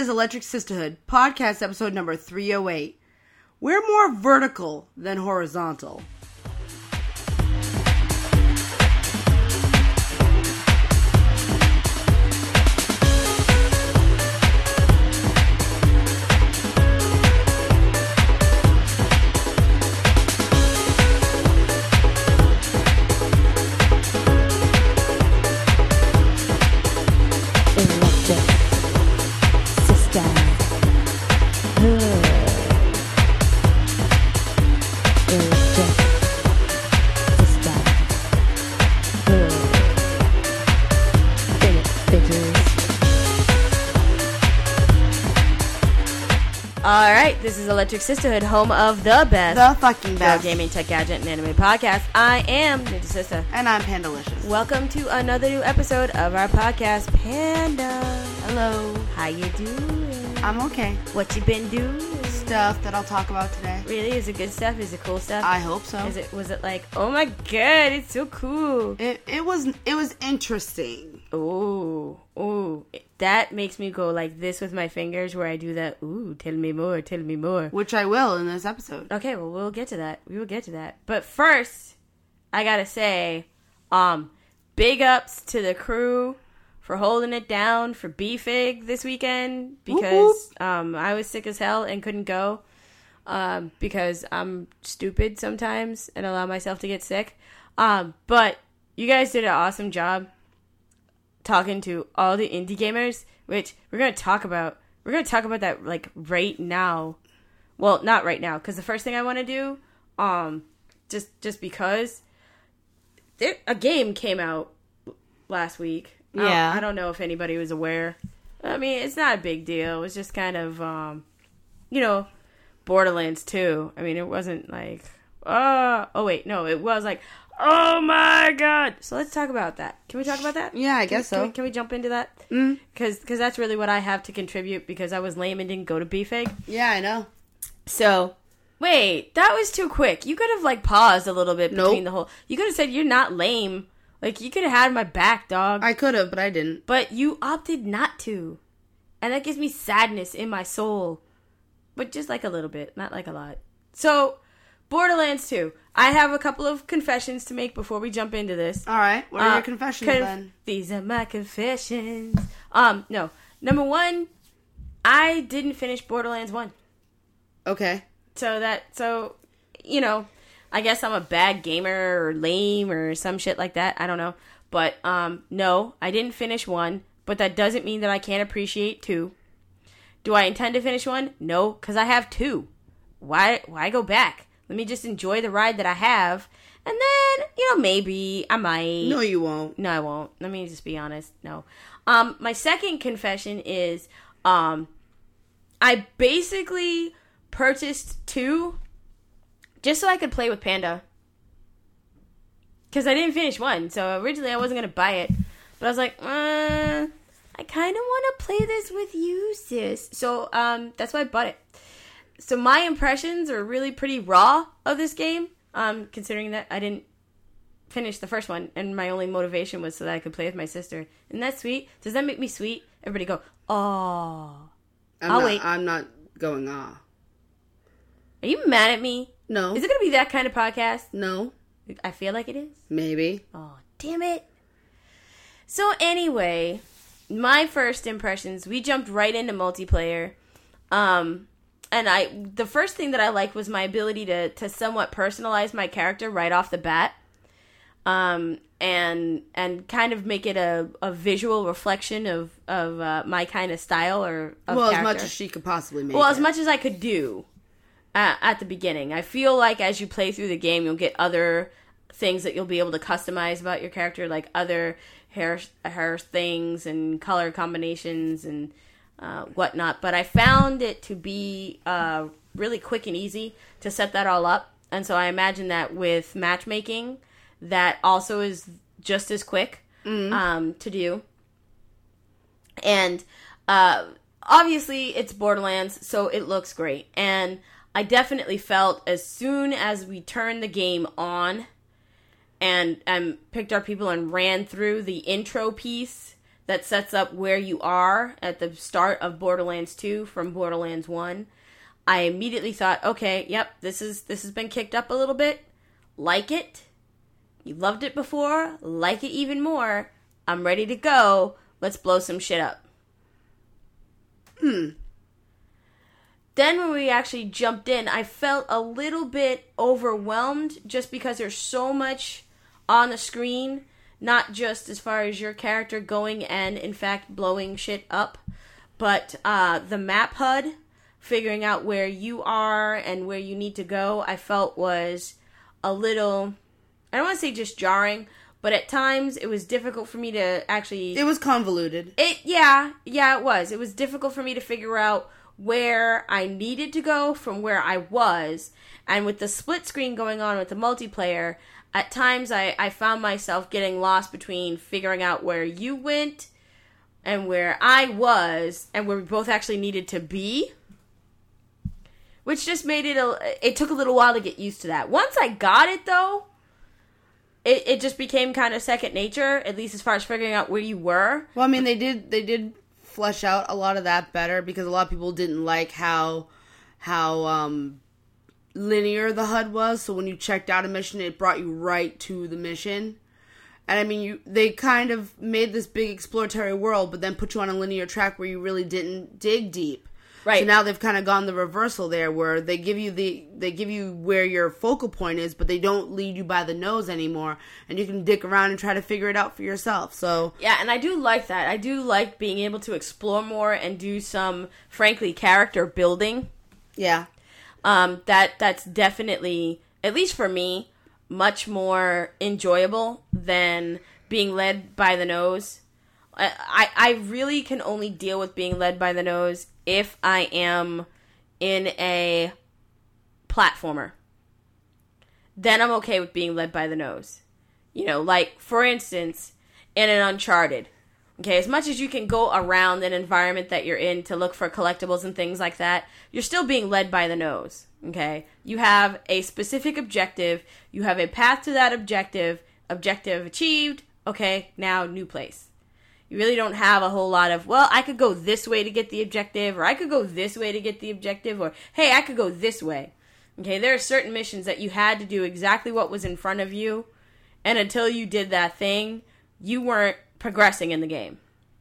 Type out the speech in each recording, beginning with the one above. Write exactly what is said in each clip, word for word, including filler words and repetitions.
is Electric Sisterhood, podcast episode number three oh eight. We're more vertical than horizontal. Alright, this is Electric Sisterhood, home of the best. The fucking best. Gaming, tech, gadget, and anime podcast. I am Ninja Sister. And I'm Pandalicious. Welcome to another new episode of our podcast, Panda. Hello. How you doing? I'm okay. What you been doing? Stuff that I'll talk about today. Really? Is it good stuff? Is it cool stuff? I hope so. Is it? Was it like, oh my god, it's so cool? It it was it was interesting. Ooh, ooh. That makes me go like this with my fingers where I do that, ooh, tell me more, tell me more. Which I will in this episode. Okay, well, we'll get to that. We will get to that. But first, I gotta say, um, big ups to the crew for holding it down for B-Fig this weekend. Because whoop, whoop. um, I was sick as hell and couldn't go. Um, because I'm stupid sometimes and allow myself to get sick. Um, but you guys did an awesome job talking to all the indie gamers, which we're going to talk about. We're going to talk about that, like, right now. Well, not right now, because the first thing I want to do, um, just just because, there, a game came out last week. Yeah. I don't, I don't know if anybody was aware. I mean, it's not a big deal. It was just kind of, um, you know, Borderlands two. I mean, it wasn't like, oh, oh wait, no, it was like, oh my god! So let's talk about that. Can we talk about that? Yeah, I can guess we, so. Can we, can we jump into that? Mm. Because because that's really what I have to contribute because I was lame and didn't go to B-Fig. Yeah, I know. So, wait, that was too quick. You could have, like, paused a little bit between Nope. the whole... You could have said, you're not lame. Like, you could have had my back, dog. I could have, but I didn't. But you opted not to. And that gives me sadness in my soul. But just, like, a little bit. Not, like, a lot. So, Borderlands two. I have a couple of confessions to make before we jump into this. All right. What are Uh, your confessions, conf- then? These are my confessions. Um, no. Number one, I didn't finish Borderlands one. Okay. So that, so, you know, I guess I'm a bad gamer or lame or some shit like that. I don't know. But, um, no, I didn't finish one, but that doesn't mean that I can't appreciate two. Do I intend to finish one? No, because I have two. Why, why go back? Let me just enjoy the ride that I have. And then, you know, maybe I might. No, you won't. No, I won't. Let me just be honest. No. Um, my second confession is, um, I basically purchased two just so I could play with Panda. Because I didn't finish one. So originally I wasn't going to buy it. But I was like, uh, I kind of want to play this with you, sis. So um, that's why I bought it. So my impressions are really pretty raw of this game. Um, considering that I didn't finish the first one. And my only motivation was so that I could play with my sister. Isn't that sweet? Does that make me sweet? Everybody go, oh. I'm I'll not, wait. I'm not going, ah. Are you mad at me? No. Is it going to be that kind of podcast? No. I feel like it is. Maybe. Oh, damn it. So anyway, my first impressions, we jumped right into multiplayer. Um, and I, the first thing that I liked was my ability to, to somewhat personalize my character right off the bat. Um, and, and kind of make it a, a visual reflection of, of, uh, my kind of style or of Well, character. as much as she could possibly make Well, it. as much as I could do. Uh, at the beginning. I feel like as you play through the game, you'll get other things that you'll be able to customize about your character, like other hair hair things and color combinations and uh, whatnot. But I found it to be uh, really quick and easy to set that all up. And so I imagine that with matchmaking, that also is just as quick Mm-hmm. um, to do. And uh, obviously, it's Borderlands, so it looks great. And I definitely felt as soon as we turned the game on and um, picked our people and ran through the intro piece that sets up where you are at the start of Borderlands two from Borderlands one. I immediately thought, okay, yep, this is this has been kicked up a little bit. Like it. You loved it before. Like it even more. I'm ready to go. Let's blow some shit up. Hmm. Then when we actually jumped in, I felt a little bit overwhelmed just because there's so much on the screen. Not just as far as your character going and, in fact, blowing shit up. But uh, the map H U D, figuring out where you are and where you need to go, I felt was a little, I don't want to say just jarring, but at times it was difficult for me to actually... It was convoluted. It Yeah, yeah, it was. It was difficult for me to figure out where I needed to go from where I was. And with the split screen going on with the multiplayer, at times I, I found myself getting lost between figuring out where you went and where I was and where we both actually needed to be. Which just made it a... It took a little while to get used to that. Once I got it, though, it, it just became kind of second nature, at least as far as figuring out where you were. Well, I mean, they did they did flesh out a lot of that better because a lot of people didn't like how how um, linear the H U D was. So when you checked out a mission, it brought you right to the mission. And I mean, you they kind of made this big exploratory world, but then put you on a linear track where you really didn't dig deep. Right. So now they've kind of gone the reversal there, where they give you the they give you where your focal point is, but they don't lead you by the nose anymore, and you can dick around and try to figure it out for yourself. So yeah, and I do like that. I do like being able to explore more and do some, frankly, character building. Yeah, um, that that's definitely, at least for me, much more enjoyable than being led by the nose. I, I really can only deal with being led by the nose if I am in a platformer. Then I'm okay with being led by the nose. You know, like, for instance, in an Uncharted. Okay, as much as you can go around an environment that you're in to look for collectibles and things like that, you're still being led by the nose. Okay? You have a specific objective. You have a path to that objective. Objective achieved. Okay, now new place. You really don't have a whole lot of, well, I could go this way to get the objective, or I could go this way to get the objective, or, hey, I could go this way. Okay, there are certain missions that you had to do exactly what was in front of you, and until you did that thing, you weren't progressing in the game.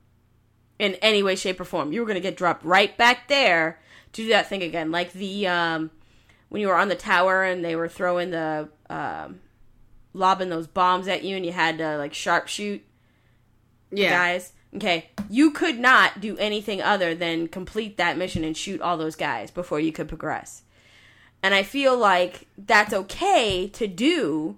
In any way, shape, or form. You were going to get dropped right back there to do that thing again. Like the, um, when you were on the tower and they were throwing the, um, lobbing those bombs at you and you had to, like, sharpshoot. Yeah. Guys, okay, you could not do anything other than complete that mission and shoot all those guys before you could progress. And I feel like that's okay to do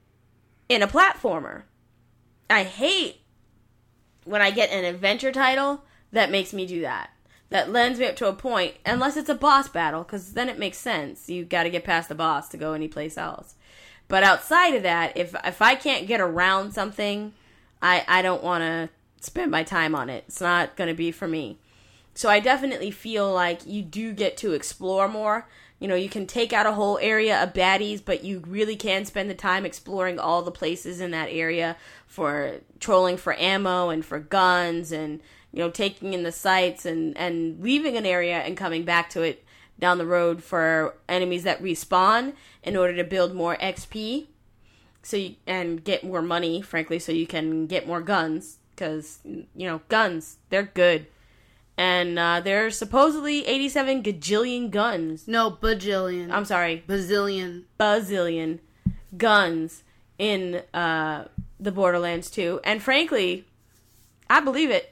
in a platformer. I hate when I get an adventure title that makes me do that. That lends me up to a point, unless it's a boss battle, because then it makes sense. You got to get past the boss to go anyplace else. But outside of that, if if I can't get around something, I, I don't want to spend my time on it. It's not going to be for me. So I definitely feel like you do get to explore more. You know, you can take out a whole area of baddies, but you really can spend the time exploring all the places in that area for trolling for ammo and for guns and, you know, taking in the sights and, and leaving an area and coming back to it down the road for enemies that respawn in order to build more X P. So you, and get more money, frankly, so you can get more guns. Because, you know, guns, they're good. And uh, there are supposedly eighty-seven gajillion guns. No, bajillion. I'm sorry. Bazillion. Bazillion guns in uh, the Borderlands two. And frankly, I believe it.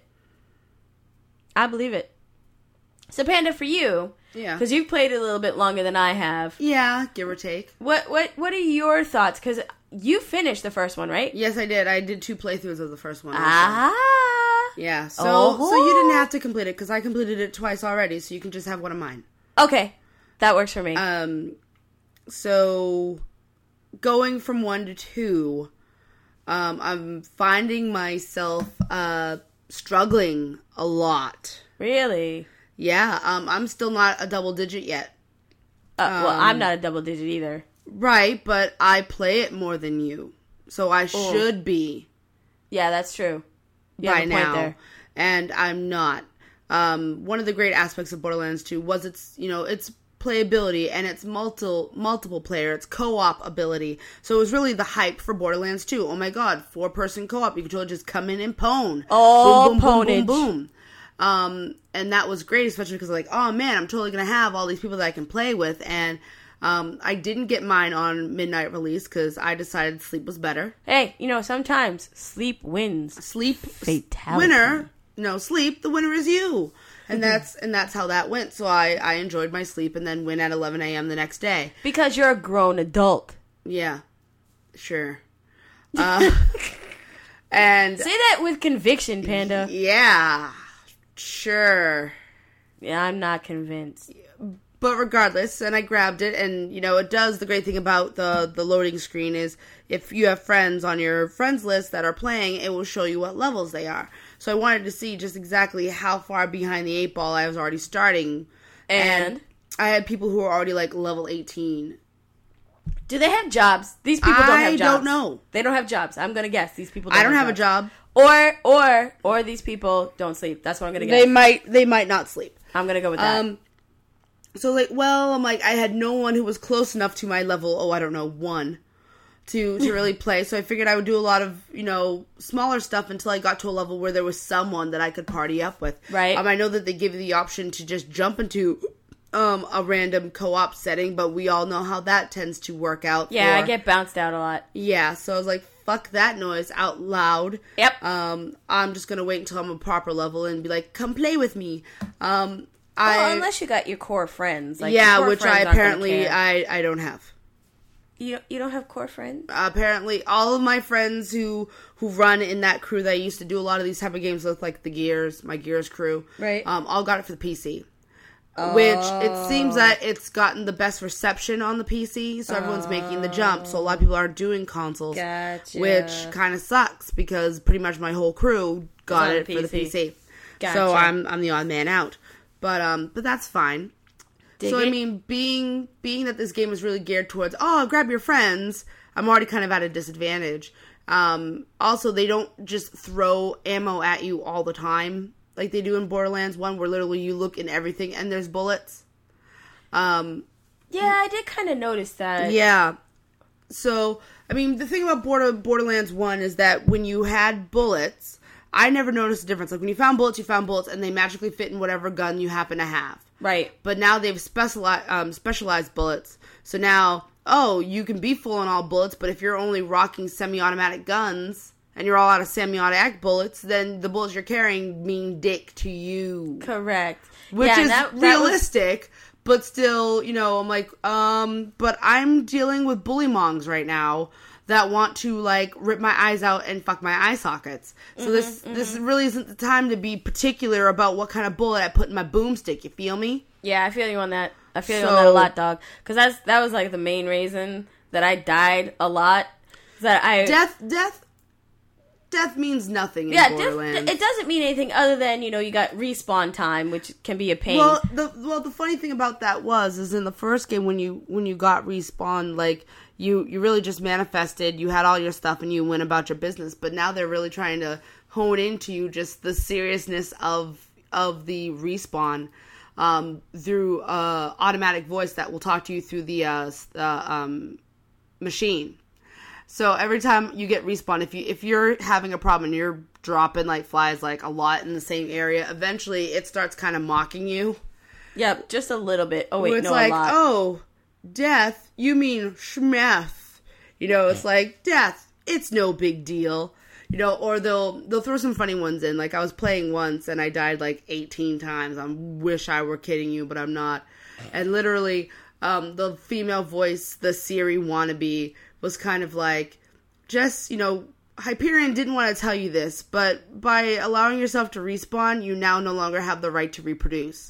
I believe it. So, Panda, for you... Yeah. Because you've played it a little bit longer than I have. Yeah, give or take. What what what are your thoughts? Because you finished the first one, right? Yes, I did. I did two playthroughs of the first one. Ah. Yeah. So oh. so you didn't have to complete it because I completed it twice already. So you can just have one of mine. Okay, that works for me. Um. So going from one to two, um, I'm finding myself uh struggling a lot. Really? Yeah, um, I'm still not a double digit yet. Uh, well, um, I'm not a double digit either. Right, but I play it more than you. So I oh. should be. Yeah, that's true. You by have a point now, there. and I'm not. Um, one of the great aspects of Borderlands two was its, you know, its playability and its multiple multiple player, its co-op ability. So it was really the hype for Borderlands two. Oh my god, four person co-op. You could totally just come in and pwn. Oh, boom, boom, boom, ponage. boom, boom. Um, and that was great, especially because like, oh man, I'm totally gonna have all these people that I can play with. And um, I didn't get mine on midnight release because I decided sleep was better. Hey, you know, sometimes sleep wins. Sleep Fatality. winner. No, sleep. The winner is you. And that's and that's how that went. So I, I enjoyed my sleep and then went at eleven a.m. the next day. Because you're a grown adult. Yeah, sure. Uh, and Say that with conviction, Panda. yeah, sure. Yeah, I'm not convinced. But regardless, and I grabbed it, and you know, it does. The great thing about the the loading screen is if you have friends on your friends list that are playing, it will show you what levels they are. So I wanted to see just exactly how far behind the eight ball I was already starting, And, and I had people who were already like level eighteen. do they have jobs? These people don't have I jobs. don't know. They don't have jobs. I'm gonna guess these people. Don't I don't have, have a job. Or or or these people don't sleep. That's what I'm gonna guess. They might they might not sleep. I'm gonna go with that. Um, so like, well, I'm like, I had no one who was close enough to my level. Oh, I don't know, one, to to really play. So I figured I would do a lot of you know smaller stuff until I got to a level where there was someone that I could party up with. Right. Um, I know that they give you the option to just jump into um a random co-op setting, but we all know how that tends to work out. yeah, for, I get bounced out a lot. Yeah, so I was like, fuck that noise out loud. Yep. Um, I'm just gonna wait until I'm a proper level and be like, come play with me. Um. Well, I, unless you got your core friends, like yeah, your core which friends I aren't gonna apparently care. I, I don't have. you don't, you don't have core friends. Apparently, all of my friends who who run in that crew that I used to do a lot of these type of games with, like the Gears, my Gears crew, Right. Um, all got it for the P C. Which it seems that it's gotten the best reception on the P C, so everyone's making the jump. So a lot of people aren't doing consoles, Gotcha. which kind of sucks because pretty much my whole crew got on it the for the P C. P C. Gotcha. So I'm I'm the odd man out. But um, but that's fine. Dig so it? I mean, being being that this game is really geared towards, oh, grab your friends, I'm already kind of at a disadvantage. Um, also, they don't just throw ammo at you all the time like they do in Borderlands one, where literally you look in everything and there's bullets. Um, Yeah, I did kind of notice that. yeah. So I mean, the thing about Border Borderlands one is that when you had bullets, I never noticed a difference. Like, when you found bullets, you found bullets, and they magically fit in whatever gun you happen to have. Right. But now they've specialized, um, specialized bullets. So now, oh, you can be full on all bullets, but if you're only rocking semi-automatic guns, and you're all out of semi-automatic bullets, then the bullets you're carrying mean dick to you. Correct. Which yeah, is that, that was- realistic, but still, you know, I'm like, um, but I'm dealing with bullymongs right now that want to, like, rip my eyes out and fuck my eye sockets. So Mm-hmm, this this really isn't the time to be particular about what kind of bullet I put in my boomstick, you feel me? Yeah, I feel you on that. I feel you So- on that a lot, dog. Because that's that was like the main reason that I died a lot. That I Death, death, death means nothing in yeah, Borderlands. diff- it doesn't mean anything other than you know you got respawn time, which can be a pain. Well, the well, the funny thing about that was, is in the first game when you when you got respawned, like you you really just manifested, you had all your stuff, and you went about your business. But now they're really trying to hone into you just the seriousness of of the respawn um, through uh, automatic voice that will talk to you through the uh, uh, um, machine. So every time you get respawned, if you if you're having a problem and you're dropping like flies like a lot in the same area, eventually it starts kind of mocking you. Yep, just a little bit. Oh wait, Where it's no, like, a lot. oh, death, you mean schmeth. You know, it's like, death, it's no big deal. You know, or they'll they'll throw some funny ones in. Like, I was playing once and I died like eighteen times. I wish I were kidding you, but I'm not. And literally, um, the female voice, the Siri wannabe, was kind of like, just, you know, Hyperion didn't want to tell you this, but by allowing yourself to respawn, you now no longer have the right to reproduce.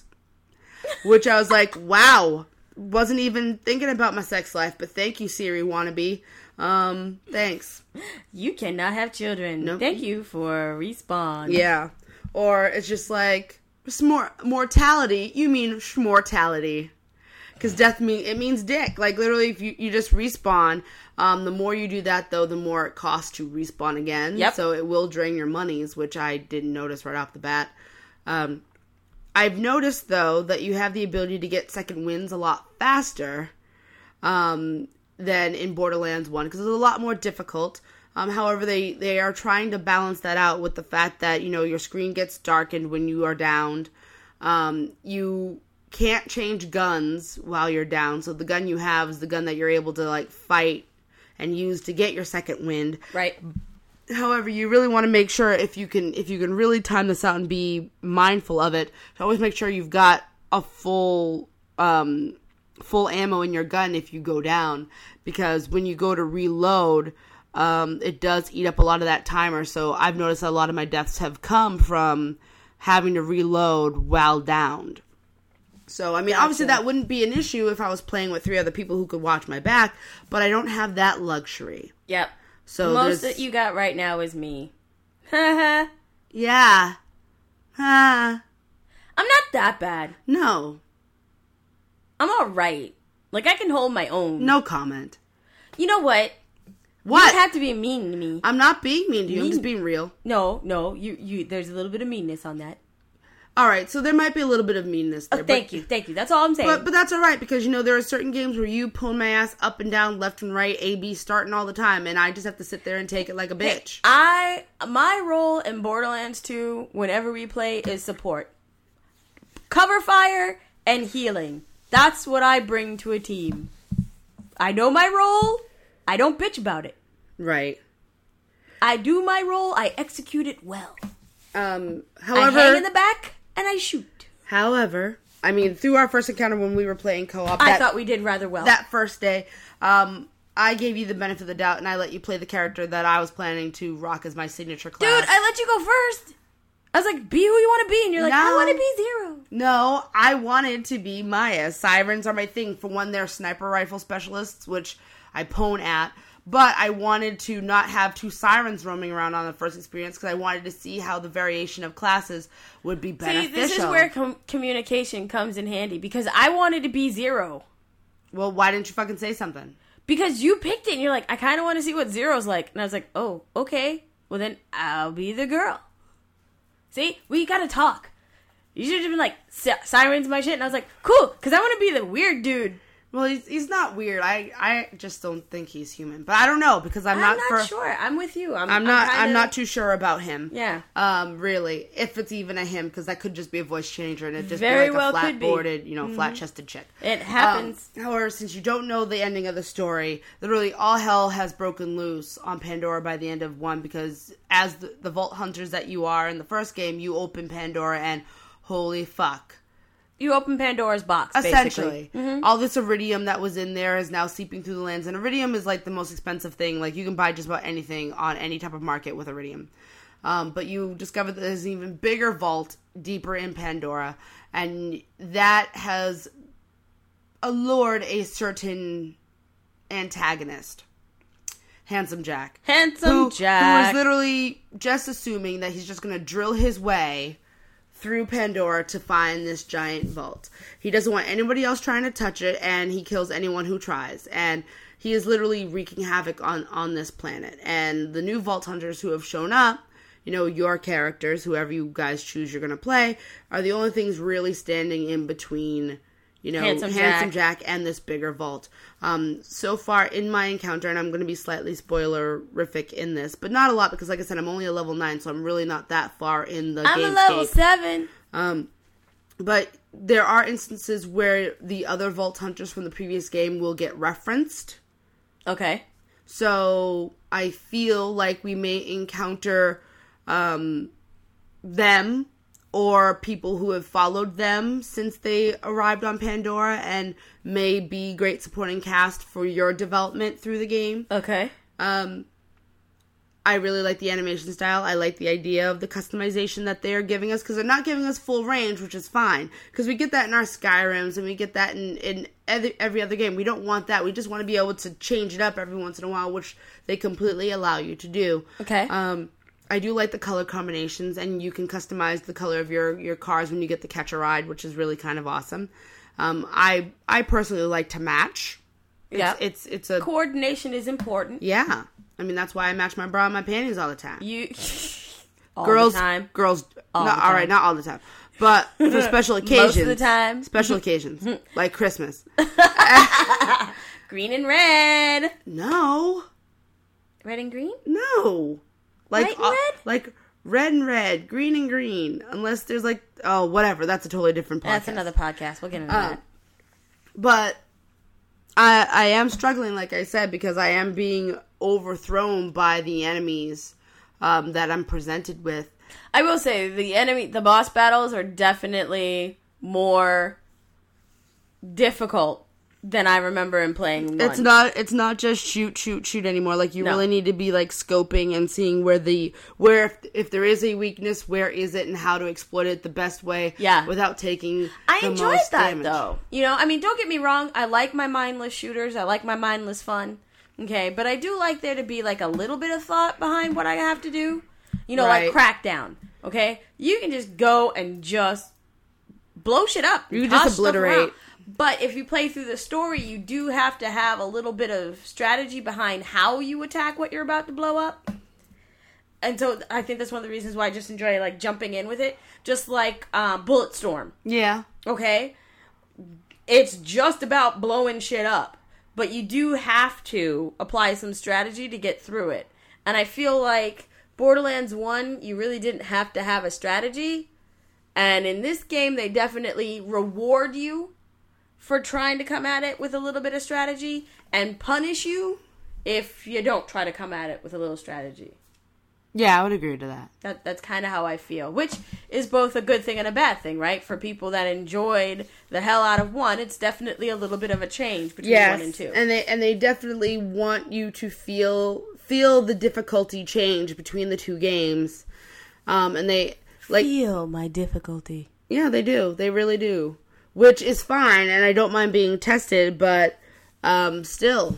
Which I was like, wow, wasn't even thinking about my sex life, but thank you, Siri wannabe. Um, thanks. You cannot have children. Nope. Thank you for respawn. Yeah. Or it's just like, smor- mortality, you mean schmortality. Because death mean it means dick. Like literally, if you, you just respawn, um, the more you do that though, the more it costs to respawn again. Yep. So it will drain your monies, which I didn't notice right off the bat. Um, I've noticed though that you have the ability to get second wins a lot faster, um, than in Borderlands one because it's a lot more difficult. Um, however, they they are trying to balance that out with the fact that you know your screen gets darkened when you are downed. Um, you can't change guns while you're down, so the gun you have is the gun that you're able to like fight and use to get your second wind. Right. However, you really want to make sure if you can if you can really time this out and be mindful of it, to always make sure you've got a full um, full ammo in your gun if you go down, because when you go to reload, um, it does eat up a lot of that timer. So I've noticed a lot of my deaths have come from having to reload while downed. So, I mean, Gotcha. obviously that wouldn't be an issue if I was playing with three other people who could watch my back, but I don't have that luxury. Yep. So most there's- that you got right now is me. Haha. Yeah. Ah. I'm not that bad. No. I'm alright. Like, I can hold my own. No comment. You know what? What? You don't have to be mean to me. I'm not being mean to you. I'm Mean. just being real. No, no. You, you. There's a little bit of meanness on that. All right, so there might be a little bit of meanness there. Oh, thank but, you, thank you. That's all I'm saying. But, but that's all right, because, you know, there are certain games where you pull my ass up and down, left and right, A, B, starting all the time, and I just have to sit there and take it like a bitch. I my role in Borderlands two, whenever we play, is support, cover fire, and healing. That's what I bring to a team. I know my role. I don't bitch about it. Right. I do my role. I execute it well. Um, however, I hang in the back and I shoot. however, I mean, through our first encounter when we were playing co-op, I that, thought we did rather well. that first day, um, I gave you the benefit of the doubt, and I let you play the character that I was planning to rock as my signature class. Dude, I let you go first. I was like, be who you want to be. And you're like, No. I want to be Zero. No, I wanted to be Maya. Sirens are my thing. For one, they're sniper rifle specialists, which I pwn at. But I wanted to not have two sirens roaming around on the first experience because I wanted to see how the variation of classes would be beneficial. See, this is where com- communication comes in handy, because I wanted to be Zero. Well, why didn't you fucking say something? Because you picked it and you're like, I kind of want to see what Zero's like. And I was like, oh, okay. Well, then I'll be the girl. See, we gotta talk. You should have been like, sirens my shit. And I was like, cool, because I want to be the weird dude. Well, he's, he's not weird. I, I just don't think he's human. But I don't know, because I'm, I'm not, not for, sure. I'm with you. I'm, I'm not. kinda, I'm not too sure about him. Yeah. Um. Really, if it's even a him, because that could just be a voice changer, and it just Very be like well a flat could be. boarded, you know, flat chested chick. It happens. Um, however, since you don't know the ending of the story, literally all hell has broken loose on Pandora by the end of one, because as the, the Vault Hunters that you are in the first game, you open Pandora and holy fuck. You open Pandora's box, Essentially. basically. All this iridium that was in there is now seeping through the lands. And iridium is like the most expensive thing. Like, you can buy just about anything on any type of market with iridium. Um, but you discover that there's an even bigger vault deeper in Pandora. And that has allured a certain antagonist. Handsome Jack. Handsome who, Jack. Who is literally just assuming that he's just going to drill his way through Pandora to find this giant vault. He doesn't want anybody else trying to touch it, and he kills anyone who tries. And he is literally wreaking havoc on, on this planet. And the new Vault Hunters who have shown up, you know, your characters, whoever you guys choose you're going to play, are the only things really standing in between, you know, Handsome Handsome Jack. Jack and this bigger vault. Um, so far in my encounter, and I'm going to be slightly spoilerific in this, but not a lot, because like I said, I'm only a level nine, so I'm really not that far in the I'm gamescape. a level seven. Um, but there are instances where the other Vault Hunters from the previous game will get referenced. Okay. So I feel like we may encounter um, them or people who have followed them since they arrived on Pandora and may be great supporting cast for your development through the game. Okay. Um, I really like the animation style. I like the idea of the customization that they're giving us, because they're not giving us full range, which is fine. Because we get that in our Skyrims, and we get that in, in every, every other game. We don't want that. We just want to be able to change it up every once in a while, which they completely allow you to do. Okay. Um, I do like the color combinations, and you can customize the color of your, your cars when you get the catch a ride, which is really kind of awesome. Um, I I personally like to match. Yeah, it's it's a coordination is important. Yeah, I mean that's why I match my bra and my panties all the time. You all girls, the time. girls, all not, the time. all right, not all the time, but for special occasions, most of the time, special occasions like Christmas. Green and red. No. Red and green? No. Like White and uh, red? like red and red, green and green. Unless there's like oh whatever, that's a totally different podcast. That's another podcast. We'll get into Uh, that. But I I am struggling, like I said, because I am being overthrown by the enemies um, that I'm presented with. I will say the enemy, the boss battles are definitely more difficult than I remember in playing one. It's not. It's not just shoot, shoot, shoot anymore. Like you No. really need to be like scoping and seeing where the where if, if there is a weakness, where is it, and how to exploit it the best way. Yeah. Without taking. I the enjoyed most that damage. though. You know, I mean, don't get me wrong. I like my mindless shooters. I like my mindless fun. Okay, but I do like there to be like a little bit of thought behind what I have to do. You know, Right. like Crackdown. Okay, you can just go and just blow shit up. You can toss just stuff obliterate. around. But if you play through the story, you do have to have a little bit of strategy behind how you attack what you're about to blow up. And so I think that's one of the reasons why I just enjoy like jumping in with it. Just like um, Bulletstorm. Yeah. Okay? It's just about blowing shit up. But you do have to apply some strategy to get through it. And I feel like Borderlands one, you really didn't have to have a strategy. And in this game, they definitely reward you for trying to come at it with a little bit of strategy and punish you if you don't try to come at it with a little strategy. Yeah, I would agree to that. That That's kind of how I feel, which is both a good thing and a bad thing, right? For people that enjoyed the hell out of one, it's definitely a little bit of a change between Yes, one and two. and they and they definitely want you to feel feel the difficulty change between the two games, um, and they like feel my difficulty. yeah, they do, they really do, which is fine, and I don't mind being tested, but um, still,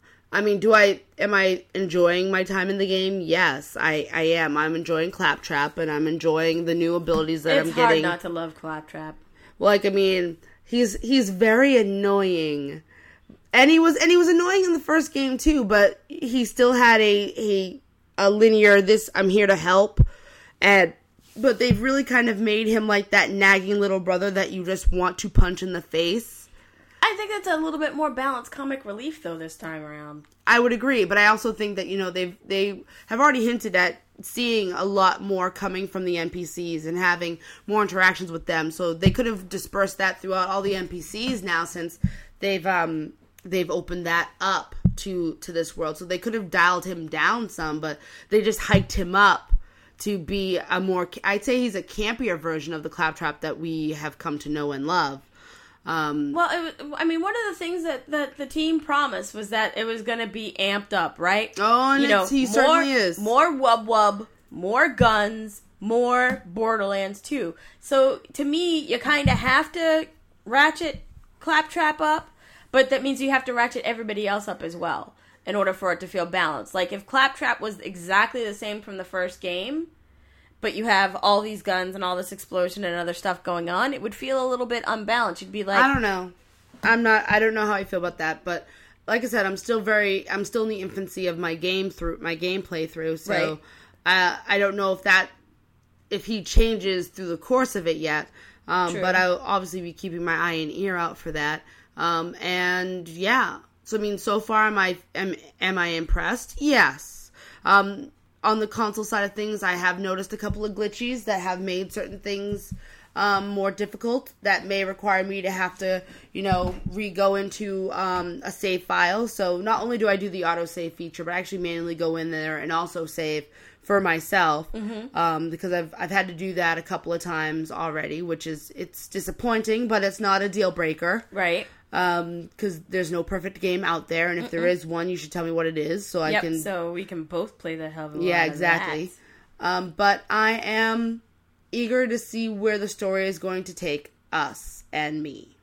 I mean, do I am I enjoying my time in the game? Yes, I, I am. I'm enjoying Claptrap, and I'm enjoying the new abilities that It's I'm hard getting. not to love Claptrap. Like, I mean, he's he's very annoying. And he was and he was annoying in the first game too, but he still had a a, a linear this I'm here to help, and but they've really kind of made him like that nagging little brother that you just want to punch in the face. I think that's a little bit more balanced comic relief though this time around. I would agree, but I also think that, you know, they've they have already hinted at seeing a lot more coming from the N P Cs and having more interactions with them. So they could have dispersed that throughout all the N P Cs now, since they've um they've opened that up to to this world. So they could have dialed him down some, but they just hiked him up to be a more, I'd say he's a campier version of the Claptrap that we have come to know and love. Um, Well, it was, I mean, one of the things that, that the team promised was that it was going to be amped up, right? Oh, and you know, it's, he more, certainly is. More wub wub, more guns, more Borderlands two. So, to me, you kind of have to ratchet Claptrap up, but that means you have to ratchet everybody else up as well in order for it to feel balanced. Like, if Claptrap was exactly the same from the first game, but you have all these guns and all this explosion and other stuff going on, it would feel a little bit unbalanced. You'd be like, I don't know. I'm not, I don't know how I feel about that, but like I said, I'm still very, I'm still in the infancy of my game through, my game playthrough, so Right. uh, I don't know if that, if he changes through the course of it yet, um, True. but I'll obviously be keeping my eye and ear out for that, um, and yeah, so I mean, so far am I, am, am I impressed? Yes. Um, on the console side of things, I have noticed a couple of glitches that have made certain things um, more difficult. That may require me to have to, you know, re-go into um, a save file. So not only do I do the autosave feature, but I actually manually go in there and also save for myself, Mm-hmm. um, because I've I've had to do that a couple of times already, which is, it's disappointing, but it's not a deal breaker. right. Um, because there's no perfect game out there, and if there is one, you should tell me what it is so I Yep, can. so we can both play the hell of a Yeah, lot of exactly. that. Um, but I am eager to see where the story is going to take us and me.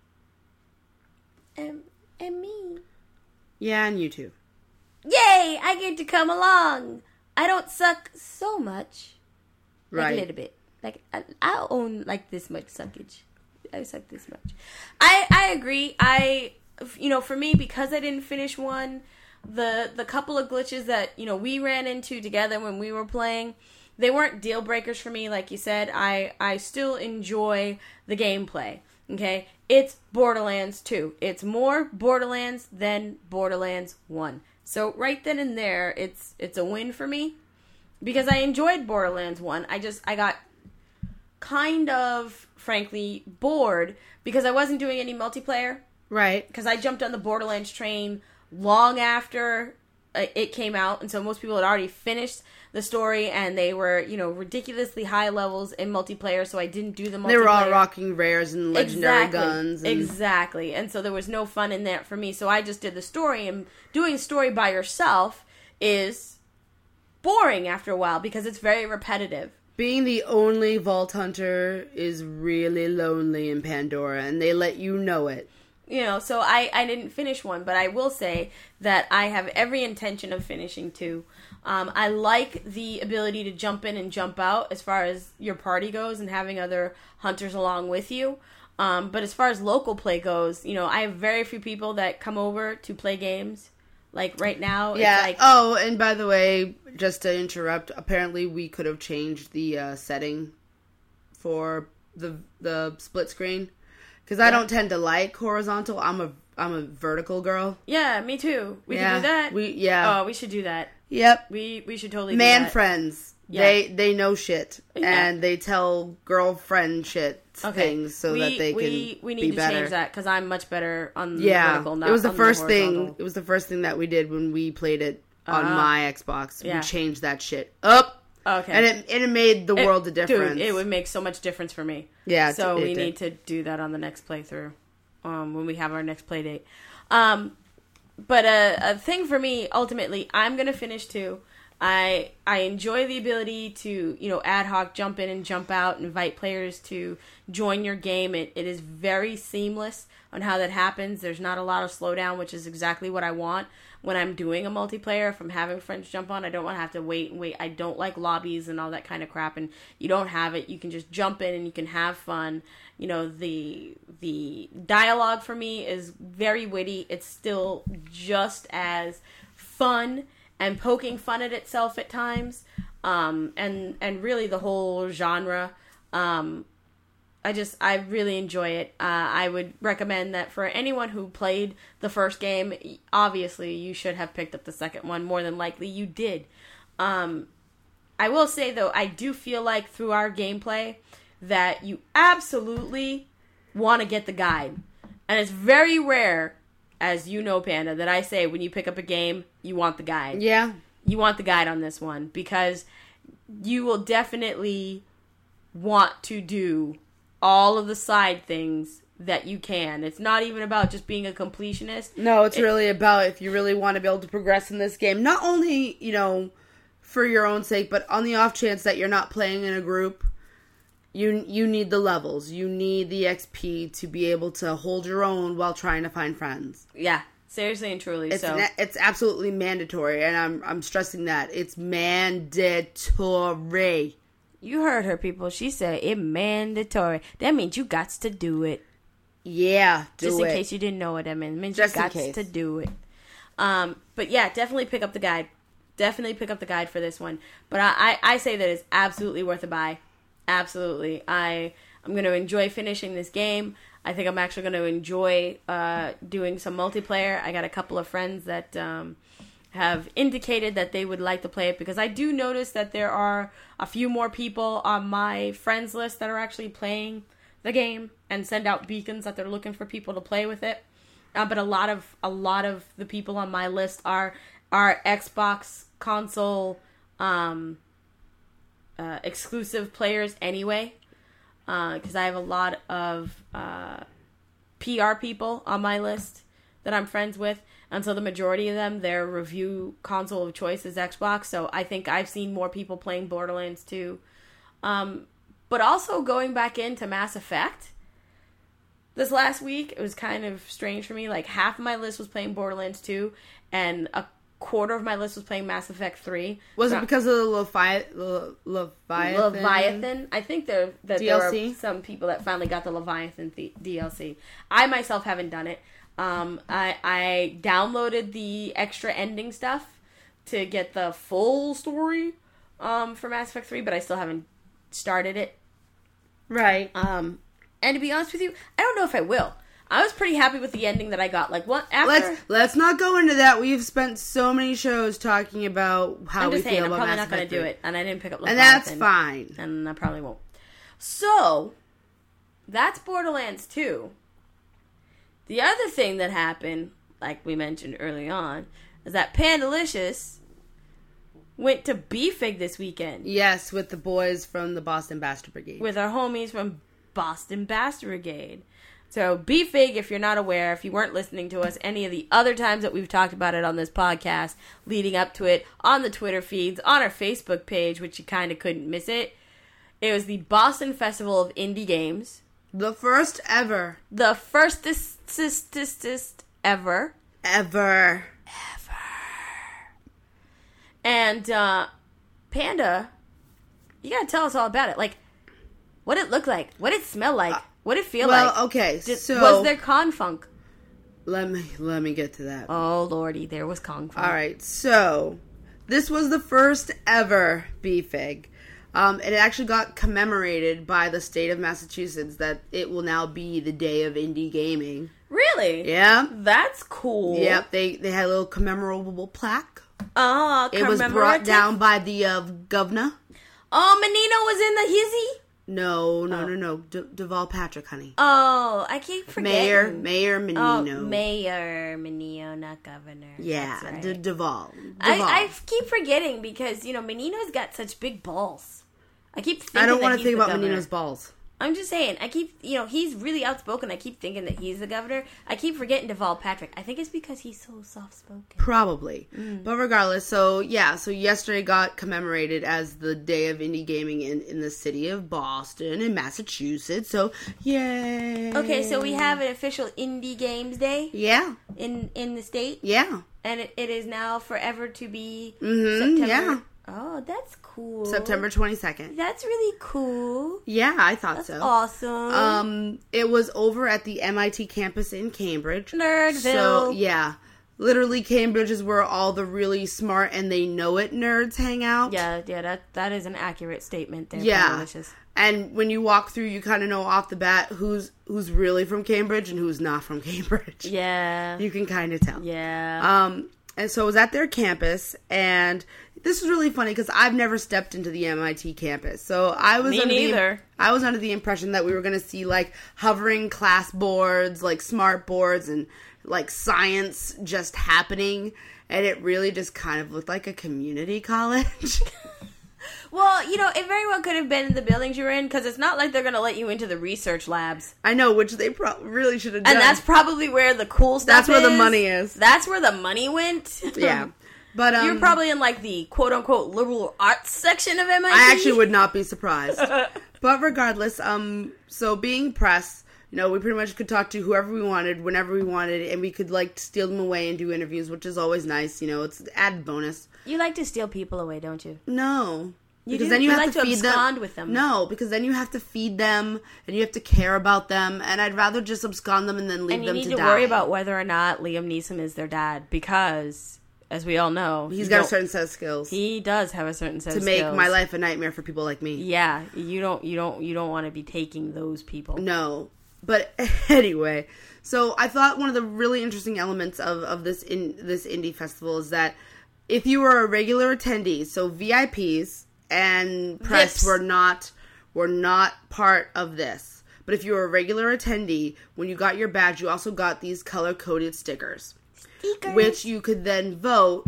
And, and me. Yeah, and you too. Yay! I get to come along. I don't suck so much. Like Right. a little bit. Like, I, I own, like, this much suckage. I suck this much. I, I agree. I, you know, for me, because I didn't finish one, the the couple of glitches that, you know, we ran into together when we were playing, they weren't deal breakers for me. Like you said, I, I still enjoy the gameplay. Okay? It's Borderlands two. It's more Borderlands than Borderlands one. So right then and there, it's it's a win for me. Because I enjoyed Borderlands one. I just, I got kind of, frankly, bored because I wasn't doing any multiplayer. Right. Because I jumped on the Borderlands train long after it came out, and so most people had already finished the story, and they were, you know, ridiculously high levels in multiplayer, so I didn't do the multiplayer. They were all rocking rares and legendary exactly. guns. And... Exactly. And so there was no fun in that for me, so I just did the story, and doing story by yourself is boring after a while because it's very repetitive. Being the only Vault Hunter is really lonely in Pandora, and they let you know it. You know, so I, I didn't finish one, but I will say that I have every intention of finishing two. Um, I like the ability to jump in and jump out as far as your party goes and having other hunters along with you. Um, but as far as local play goes, you know, I have very few people that come over to play games. Like, right now, yeah. it's like... Oh, and by the way, just to interrupt, apparently we could have changed the uh, setting for the the split screen. Because I yeah. don't tend to like horizontal. I'm a I'm a vertical girl. Yeah, me too. We yeah, can do that. We yeah. Oh, we should do that. Yep. We we should totally Man do that. friends. Yeah. They they know shit. Yeah. And they tell girlfriend shit okay. things so we, that they we, can we need be to better. change that because I'm much better on the yeah. vertical, not it was the on first the thing. horizontal. It was the first thing that we did when we played it on Uh-huh. my Xbox. Yeah. We changed that shit up. Okay. And it and it made the It- world a difference. Dude, it would make so much difference for me. Yeah. So it we did. need to do that on the next playthrough, um, when we have our next play date. Um, but a, a thing for me, ultimately, I'm gonna finish too. I I enjoy the ability to, you know, ad hoc jump in and jump out, invite players to join your game. It it is very seamless on how that happens. There's not a lot of slowdown, which is exactly what I want when I'm doing a multiplayer. If I'm having friends jump on, I don't want to have to wait and wait. I don't like lobbies and all that kind of crap, and you don't have it. You can just jump in and you can have fun. You know, the the dialogue for me is very witty. It's still just as fun and poking fun at itself at times, um, and and really the whole genre. Um, I just I really enjoy it. Uh, I would recommend that for anyone who played the first game. Obviously, you should have picked up the second one. More than likely, you did. Um, I will say though, I do feel like through our gameplay that you absolutely want to get the guide, and it's very rare, as you know, Panda, that I say when you pick up a game, you want the guide. Yeah. You want the guide on this one because you will definitely want to do all of the side things that you can. It's not even about just being a completionist. No, it's it, really about if you really want to be able to progress in this game. Not only, you know, for your own sake, but on the off chance that you're not playing in a group, you you need the levels. You need the X P to be able to hold your own while trying to find friends. Yeah, seriously and truly. It's so na- it's absolutely mandatory, and I'm I'm stressing that. It's mandatory. You heard her, people. She said it mandatory. That means you got to do it. Yeah, do Just in it. case you didn't know what that means. It means Just you in got case. to do it. Um, but yeah, definitely pick up the guide. Definitely pick up the guide for this one. But I, I, I say that it's absolutely worth a buy. Absolutely. I, I'm going to enjoy finishing this game. I think I'm actually going to enjoy uh, doing some multiplayer. I got a couple of friends that um, have indicated that they would like to play it because I do notice that there are a few more people on my friends list that are actually playing the game and send out beacons that they're looking for people to play with it. Uh, but a lot of a lot of the people on my list are are Xbox console um, uh, exclusive players anyway. Because uh, I have a lot of uh, P R people on my list that I'm friends with. And so the majority of them, their review console of choice is Xbox. So I think I've seen more people playing Borderlands two. Um, but also going back into Mass Effect. This last week, it was kind of strange for me. Like, half of my list was playing Borderlands two. And a quarter of my list was playing Mass Effect three. Was so, it because of the Levi- Le- Leviathan? Leviathan? I think there that D L C? there are some people that finally got the Leviathan th- D L C. I myself haven't done it. Um, I I downloaded the extra ending stuff to get the full story um, for Mass Effect three, but I still haven't started it. Right. Um, and to be honest with you, I don't know if I will. I was pretty happy with the ending that I got. Like, what after? Let's let's not go into that. We've spent so many shows talking about how I'm we just saying, feel I'm about probably Mass not going Effect to do three. it, and I didn't pick up And Leviathan, that's fine. and I probably won't. So, that's Borderlands two. The other thing that happened, like we mentioned early on, is that Pandalicious went to B-Fig this weekend. Yes, with the boys from the Boston Bastard Brigade. With our homies from Boston Bastard Brigade. So, B-Fig, if you're not aware, if you weren't listening to us any of the other times that we've talked about it on this podcast, leading up to it, on the Twitter feeds, on our Facebook page, which you kind of couldn't miss it, it was the Boston Festival of Indie Games. The first ever. The firstest ever. Ever. Ever. And, uh, Panda, you gotta tell us all about it. Like, what it looked like, what it smelled like. Uh, What did it feel well, like? Well, okay, Did, so... Was there Kong Funk? Let me, let me get to that. Oh, lordy, there was Kong Funk. Alright, so, this was the first ever B-Fig. Um, it actually got commemorated by the state of Massachusetts that it will now be the day of indie gaming. Really? Yeah. That's cool. Yep, they, they had a little commemorable plaque. Oh, It was brought down by the uh, governor. Oh, Menino was in the hizzy? No, no, oh. no, no. D- Deval Patrick, honey. Oh, I keep forgetting. Mayor, Mayor Menino. Oh, Mayor Menino, not governor. Yeah, right. D- Deval. I, I keep forgetting because, you know, Menino's got such big balls. I keep thinking I don't want to think the about governor. Menino's balls. I'm just saying, I keep, you know, he's really outspoken. I keep thinking that he's the governor. I keep forgetting Deval Patrick. I think it's because he's so soft-spoken. Probably. Mm. But regardless, so, yeah, so yesterday got commemorated as the day of indie gaming in, in the city of Boston in Massachusetts, so, yay! Okay, so we have an official Indie Games Day Yeah. in, in the state, Yeah. and it, it is now forever to be Mm-hmm, September. yeah. Oh, that's cool. September twenty-second. That's really cool. Yeah, I thought That's so. awesome. Um, it was over at the M I T campus in Cambridge. Nerdville. So, yeah. Literally, Cambridge is where all the really smart and they know it nerds hang out. Yeah, yeah, that that is an accurate statement there. Yeah. Delicious. And when you walk through, you kind of know off the bat who's who's really from Cambridge and who's not from Cambridge. Yeah. You can kind of tell. Yeah. Um, and so it was at their campus, and this was really funny because I've never stepped into the M I T campus. So I was Me under neither. The, I was under the impression that we were going to see like hovering class boards, like smart boards, and like science just happening. And it really just kind of looked like a community college. Well, you know, it very well could have been the buildings you were in, because it's not like they're going to let you into the research labs. I know, which they pro- really should have done. And that's probably where the cool stuff That's where is. the money is. That's where the money went. Yeah. But um, You're probably in, like, the quote-unquote liberal arts section of M I T. I actually would not be surprised. But regardless, um, so being press, you know, we pretty much could talk to whoever we wanted, whenever we wanted, and we could, like, steal them away and do interviews, which is always nice. You know, it's an added bonus. You like to steal people away, don't you? No. You because do? then you, You have like to to feed abscond them. with them. No, because then you have to feed them, and you have to care about them, and I'd rather just abscond them and then leave And you them need to, to die. worry about whether or not Liam Neeson is their dad, because, as we all know, He's you got a don't- certain set of skills He does have a certain set to of make skills. my life a nightmare for people like me. Yeah, you don't, you don't, you don't want to be taking those people. No. But anyway, so I thought one of the really interesting elements of, of this in this indie festival is that if you were a regular attendee, so V I Ps and press V I Ps. were not were not part of this. But if you were a regular attendee, when you got your badge, you also got these color-coded stickers, Stickers. which you could then vote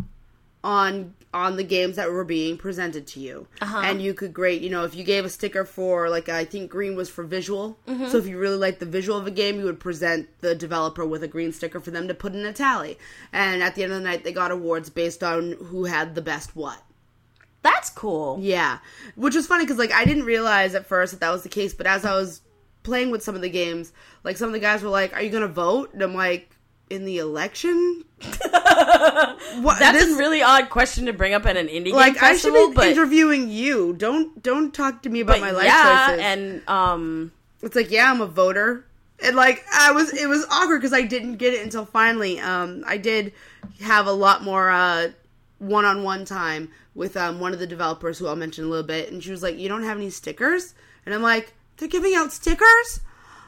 on on the games that were being presented to you. Uh-huh. And you could grade, you know, if you gave a sticker for, like, I think green was for visual. Mm-hmm. So if you really liked the visual of a game, you would present the developer with a green sticker for them to put in a tally. And at the end of the night, they got awards based on who had the best what. That's cool. Yeah. Which was funny because, like, I didn't realize at first that that was the case, but as I was playing with some of the games, like, some of the guys were like, are you going to vote? And I'm like, in the election? What, That's this, a really odd question to bring up at an indie like, game festival. I should be but, interviewing you. Don't don't talk to me about but my life yeah, choices. and um, It's like, yeah, I'm a voter. And, like, I was, it was awkward because I didn't get it until finally. Um, I did have a lot more uh, one-on-one time with um, one of the developers who I'll mention in a little bit. And she was like, you don't have any stickers? And I'm like, they're giving out stickers?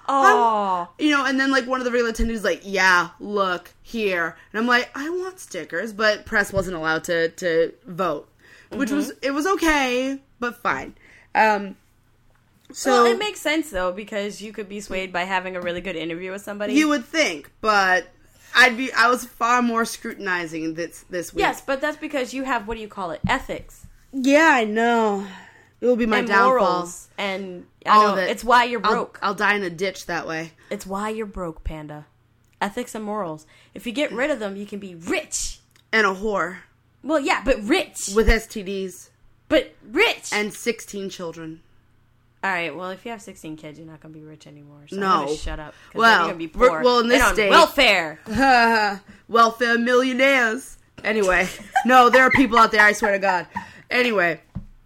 oh, You know, and then, like, one of the real attendees was like, yeah, look, here. And I'm like, I want stickers, but press wasn't allowed to, to vote. Which Mm-hmm. was, it was okay, but fine. Um, so well, it makes sense, though, because you could be swayed by having a really good interview with somebody. you would think, but I'd be, I was far more scrutinizing this, this week. Yes, but that's because you have, what do you call it, ethics. Yeah, I know. It will be my and downfall. morals. And I All know, of it. it's why you're I'll, broke. I'll die in a ditch that way. It's why you're broke, Panda. Ethics and morals. If you get rid of them, you can be rich. And a whore. Well, yeah, but rich. With S T Ds. But rich. And sixteen children. All right, well, if you have sixteen kids, you're not going to be rich anymore. So No. I'm going to shut up. 'cause Well, then you're going to be poor. we're- well, in this and on state- welfare. Welfare millionaires. Anyway. No, there are people out there, I swear to God. Anyway.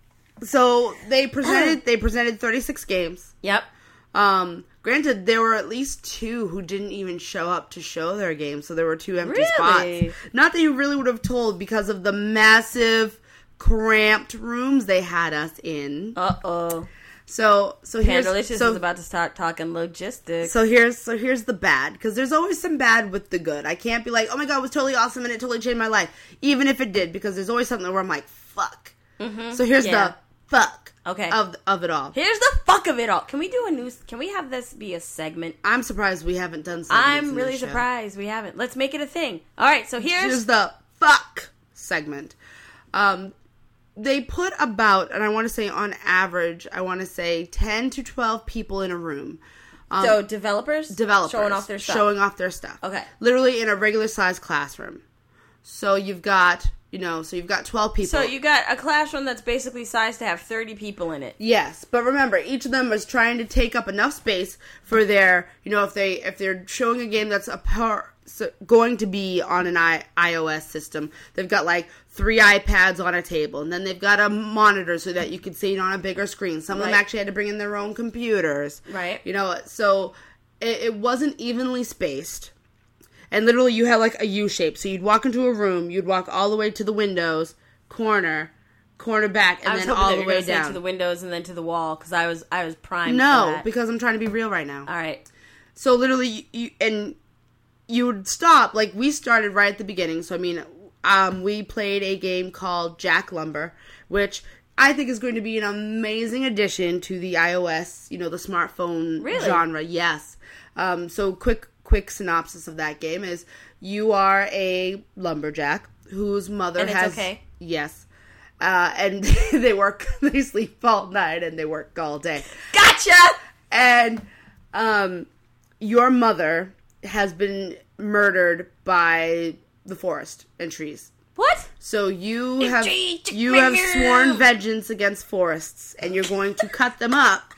So, they presented, they presented thirty-six games. Yep. Um, granted, there were at least two who didn't even show up to show their game, so there were two empty Really? spots. Not that you really would have told because of the massive, cramped rooms they had us in. Uh-oh. So, so here's Pandalicious so, is about to start talking logistics. so here's so here's the bad, because there's always some bad with the good. I can't be like, oh my god, it was totally awesome and it totally changed my life, even if it did, because there's always something where I'm like, fuck. Mm-hmm. So here's Yeah. the fuck. Okay. Of of it all. Here's the fuck of it all. Can we do a news? Can we have this be a segment? I'm surprised we haven't done segments I'm in really this show. surprised we haven't. Let's make it a thing. All right, so here's... Here's the fuck segment. Um, they put about, and I want to say on average, I want to say ten to twelve people in a room. Um, so developers? developers Showing off their stuff. Showing off their stuff. Okay. Literally in a regular sized classroom. So you've got, you know, so you've got twelve people. So you got a classroom that's basically sized to have thirty people in it. Yes, but remember, each of them is trying to take up enough space for their, you know, if they if they're showing a game that's a par, so going to be on an I, iOS system, they've got like three iPads on a table, and then they've got a monitor so that you can see it on a bigger screen. Some of them Right. actually had to bring in their own computers, Right. You know, so it, it wasn't evenly spaced. And literally, you had like a U shape. So you'd walk into a room, you'd walk all the way to the windows, corner, corner back, and I was then hoping all that the you were way going to say down. to the windows and then to the wall, because I was, I was primed for No, that. because I'm trying to be real right now. All right. So literally, you, you and you would stop. Like we started right at the beginning. So I mean, um, we played a game called Jack Lumber, which I think is going to be an amazing addition to the iOS, you know, the smartphone Really? genre. Yes. Um, so quick, quick synopsis of that game is you are a lumberjack whose mother And it's has okay? yes. Uh, and they work, they sleep all night and they work all day. Gotcha! And um, your mother has been murdered by the forest and trees. What? So you It's have tree to you have murder. sworn vengeance against forests, and you're going to cut them up.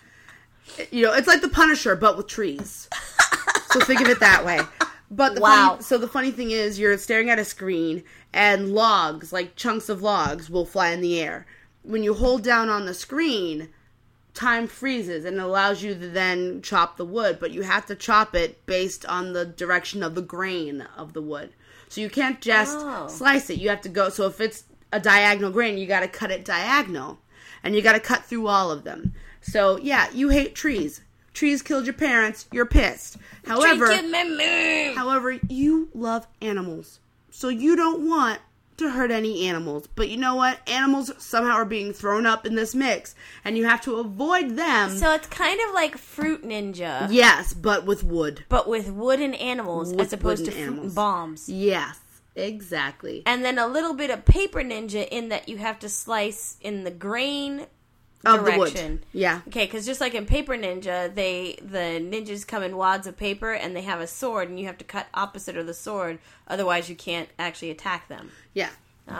You know, it's like the Punisher, but with trees. So think of it that way. But the Wow. funny, so the funny thing is, you're staring at a screen, and logs, like chunks of logs, will fly in the air. When you hold down on the screen, time freezes and it allows you to then chop the wood, but you have to chop it based on the direction of the grain of the wood. So you can't just Oh. slice it. You have to go. So if it's a diagonal grain, you got to cut it diagonal, and you got to cut through all of them. So yeah, you hate trees. Trees killed your parents. You're pissed. However, Tree killed my mom. however, you love animals, so you don't want to hurt any animals. But you know what? Animals somehow are being thrown up in this mix, and you have to avoid them. So it's kind of like Fruit Ninja, Yes, but with wood. but with wooden animals With as opposed to wooden fruit animals. and bombs. Yes, exactly. And then a little bit of Paper Ninja in that you have to slice in the grain Of the direction. wood. Yeah. Okay, because just like in Paper Ninja, they the ninjas come in wads of paper and they have a sword, and you have to cut opposite of the sword, otherwise you can't actually attack them. Yeah.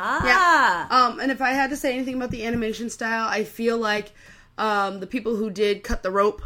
Ah, Um, and if I had to say anything about the animation style, I feel like um, the people who did Cut the Rope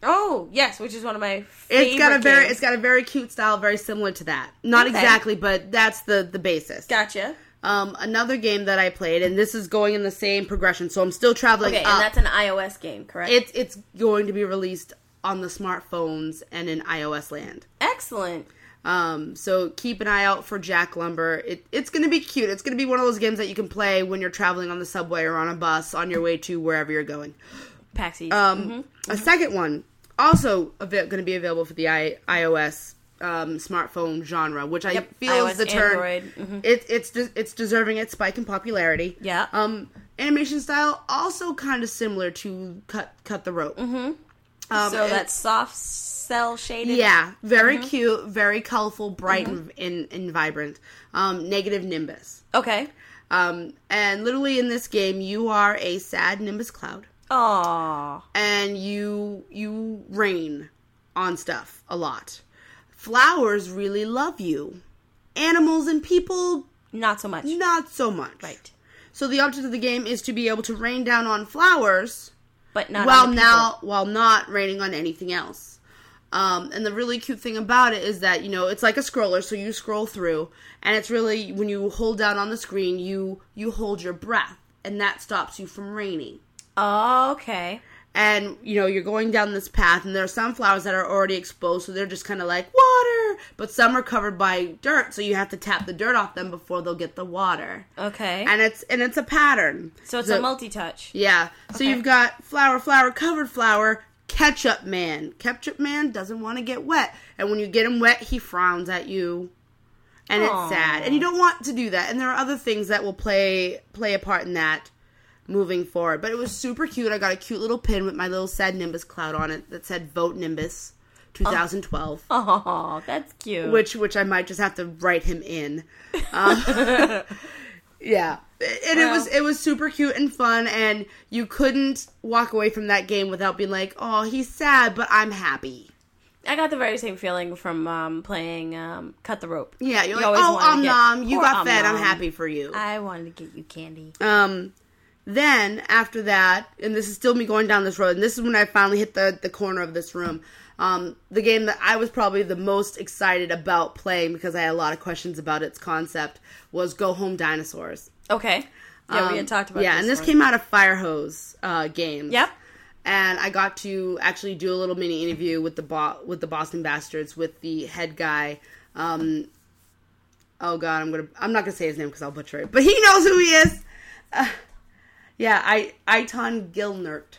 Oh, yes, which is one of my favorite It's got a very games. it's got a very cute style, very similar to that. Not Okay. exactly, but that's the the basis. Gotcha. Um, another game that I played, and this is going in the same progression, so I'm still traveling Okay, up. and that's an iOS game, correct? It's it's going to be released on the smartphones and in iOS land. Excellent. Um, so keep an eye out for Jack Lumber. It, it's going to be cute. It's going to be one of those games that you can play when you're traveling on the subway or on a bus on your way to wherever you're going. Paxies. Um, mm-hmm. A second one, also av- going to be available for the I- iOS um, smartphone genre, which I Yep, feel iOS, is the turn. Android. Mm-hmm. It, it's de- it's deserving its spike in popularity. Yeah. Um, animation style also kind of similar to Cut Cut the Rope. Mm-hmm. Um, so it- that's soft cell shaded. Yeah, very Mm-hmm. cute, very colorful, bright, and, and, and vibrant. Um, Negative Nimbus. Okay. Um, and literally in this game, you are a sad Nimbus cloud, Aww. and you you rain on stuff a lot. Flowers really love you. Animals and people, Not so much. not so much. Right. So the object of the game is to be able to rain down on flowers, But not while on the now while not raining on anything else. Um, and the really cute thing about it is that, you know, it's like a scroller, so you scroll through, and it's really, when you hold down on the screen, you you hold your breath, and that stops you from raining. people. Okay. And, you know, you're going down this path, and there are some flowers that are already exposed, so they're just kind of like, water! But some are covered by dirt, so you have to tap the dirt off them before they'll get the water. Okay. And it's and it's a pattern. so it's So- a multi-touch. Yeah. So Okay. you've got flower, flower, covered flower, Ketchup Man. Ketchup Man doesn't want to get wet. And when you get him wet, he frowns at you. And Aww. it's sad. And you don't want to do that. And there are other things that will play play a part in that moving forward. But it was super cute. I got a cute little pin with my little sad Nimbus cloud on it that said Vote Nimbus twenty twelve. Oh, that's cute. Which which I might just have to write him in. Um, yeah. And it Well. was it was super cute and fun, and you couldn't walk away from that game without being like, oh, he's sad, but I'm happy. I got the very same feeling from um, playing um, Cut the Rope. Yeah, you're You like, always oh, wanted to Om get- Nom, you poor got Om fed, I'm Nom. happy for you. I wanted to get you candy. Um, then, after that, and this is still me going down this road, and this is when I finally hit the, the corner of this room, um, the game that I was probably the most excited about playing, because I had a lot of questions about its concept, was Go Home Dinosaurs. Okay. Yeah, Um, we had talked about yeah, this and this one. came out of Firehose uh, Games. Yep. And I got to actually do a little mini interview with the Bo- with the Boston Bastards with the head guy. Um, oh God, I'm gonna I'm not gonna say his name because I'll butcher it, but he knows who he is. Uh, yeah, I Eitan Gilnert.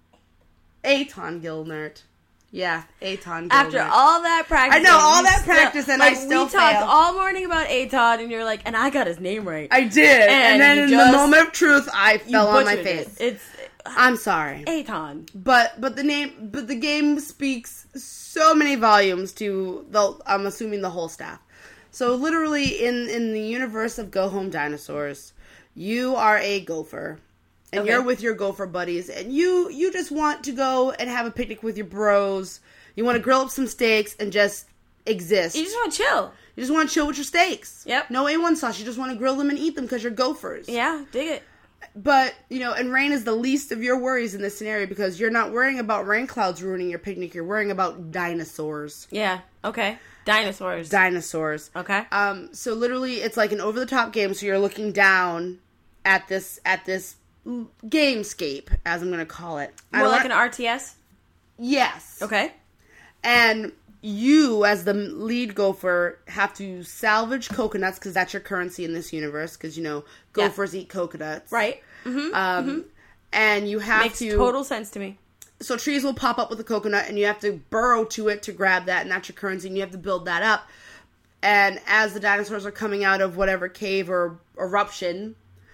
Eitan Gilnert. Yeah, Eitan Gilnert. After all that practice, I know, all that practice and I still we talked failed. all morning about Aton, and you're like, and I got his name right. I did, and, And then you in just- the moment of truth, I You fell on my butchered face. it. It's I'm sorry. Aton. But but the name but the game speaks so many volumes to the I'm assuming the whole staff. So literally in in the universe of Go Home Dinosaurs, you are a gopher. And Okay. you're with your gopher buddies, and you you just want to go and have a picnic with your bros. You want to grill up some steaks and just exist. You just want to chill. You just want to chill with your steaks. Yep. No A one sauce. You just want to grill them and eat them because you're gophers. Yeah, dig it. But, you know, and rain is the least of your worries in this scenario because you're not worrying about rain clouds ruining your picnic. You're worrying about dinosaurs. Yeah. Okay. Dinosaurs. Dinosaurs. okay. Um, so literally it's like an over-the-top game, so you're looking down at this, at this gamescape, as I'm going to call it. I More don't like want- an R T S. Yes. Okay. And you, as the lead gopher, have to salvage coconuts because that's your currency in this universe. Because you know Yeah. gophers eat coconuts, Right. Mm-hmm. Um, and you have Makes to total sense to me. So trees will pop up with a coconut, and you have to burrow to it to grab that, and that's your currency, and you have to build that up. And as the dinosaurs are coming out of whatever cave or eruption,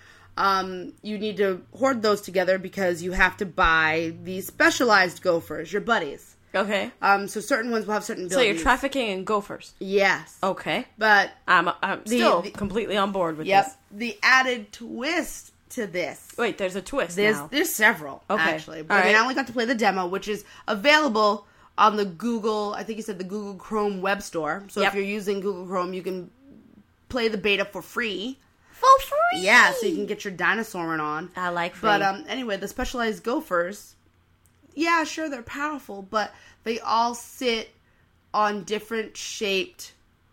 um, you need to hoard those together because you have to buy these specialized gophers, your buddies. Okay. Um, so certain ones will have certain So abilities. you're trafficking in gophers. Yes. Okay. But, I'm I'm still the- completely on board with yep, this. the added twist to this. Wait, there's a twist There's now. there's several Okay. actually, but All I mean, right. I only got to play the demo, which is available on the Google. I think you said the Google Chrome web store. So Yep. if you're using Google Chrome, you can play the beta for free. For free. Yeah, so you can get your dinosauring on. I like free. But um, anyway, the specialized gophers, yeah, sure, they're powerful, but they all sit on different shaped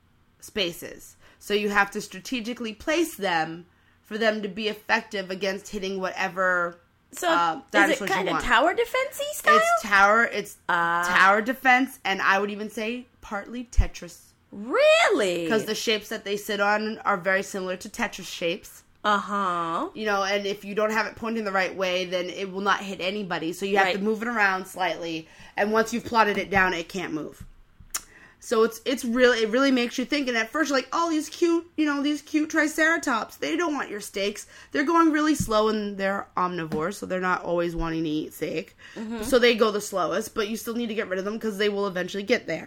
spaces. So you have to strategically place them for them to be effective against hitting whatever So uh, is it kind of tower defense-y style? It's tower, it's Uh, tower defense, and I would even say partly Tetris. Really? Because the shapes that they sit on are very similar to Tetris shapes. Uh-huh. You know, and if you don't have it pointing the right way, then it will not hit anybody. So you have Right. to move it around slightly, and once you've plotted it down, it can't move. So it's it's really it really makes you think. And at first, you're like, oh, these cute, you know, these cute Triceratops, they don't want your steaks. They're going really slow, and they're omnivores, so they're not always wanting to eat steak. Mm-hmm. So they go the slowest, but you still need to get rid of them because they will eventually get there.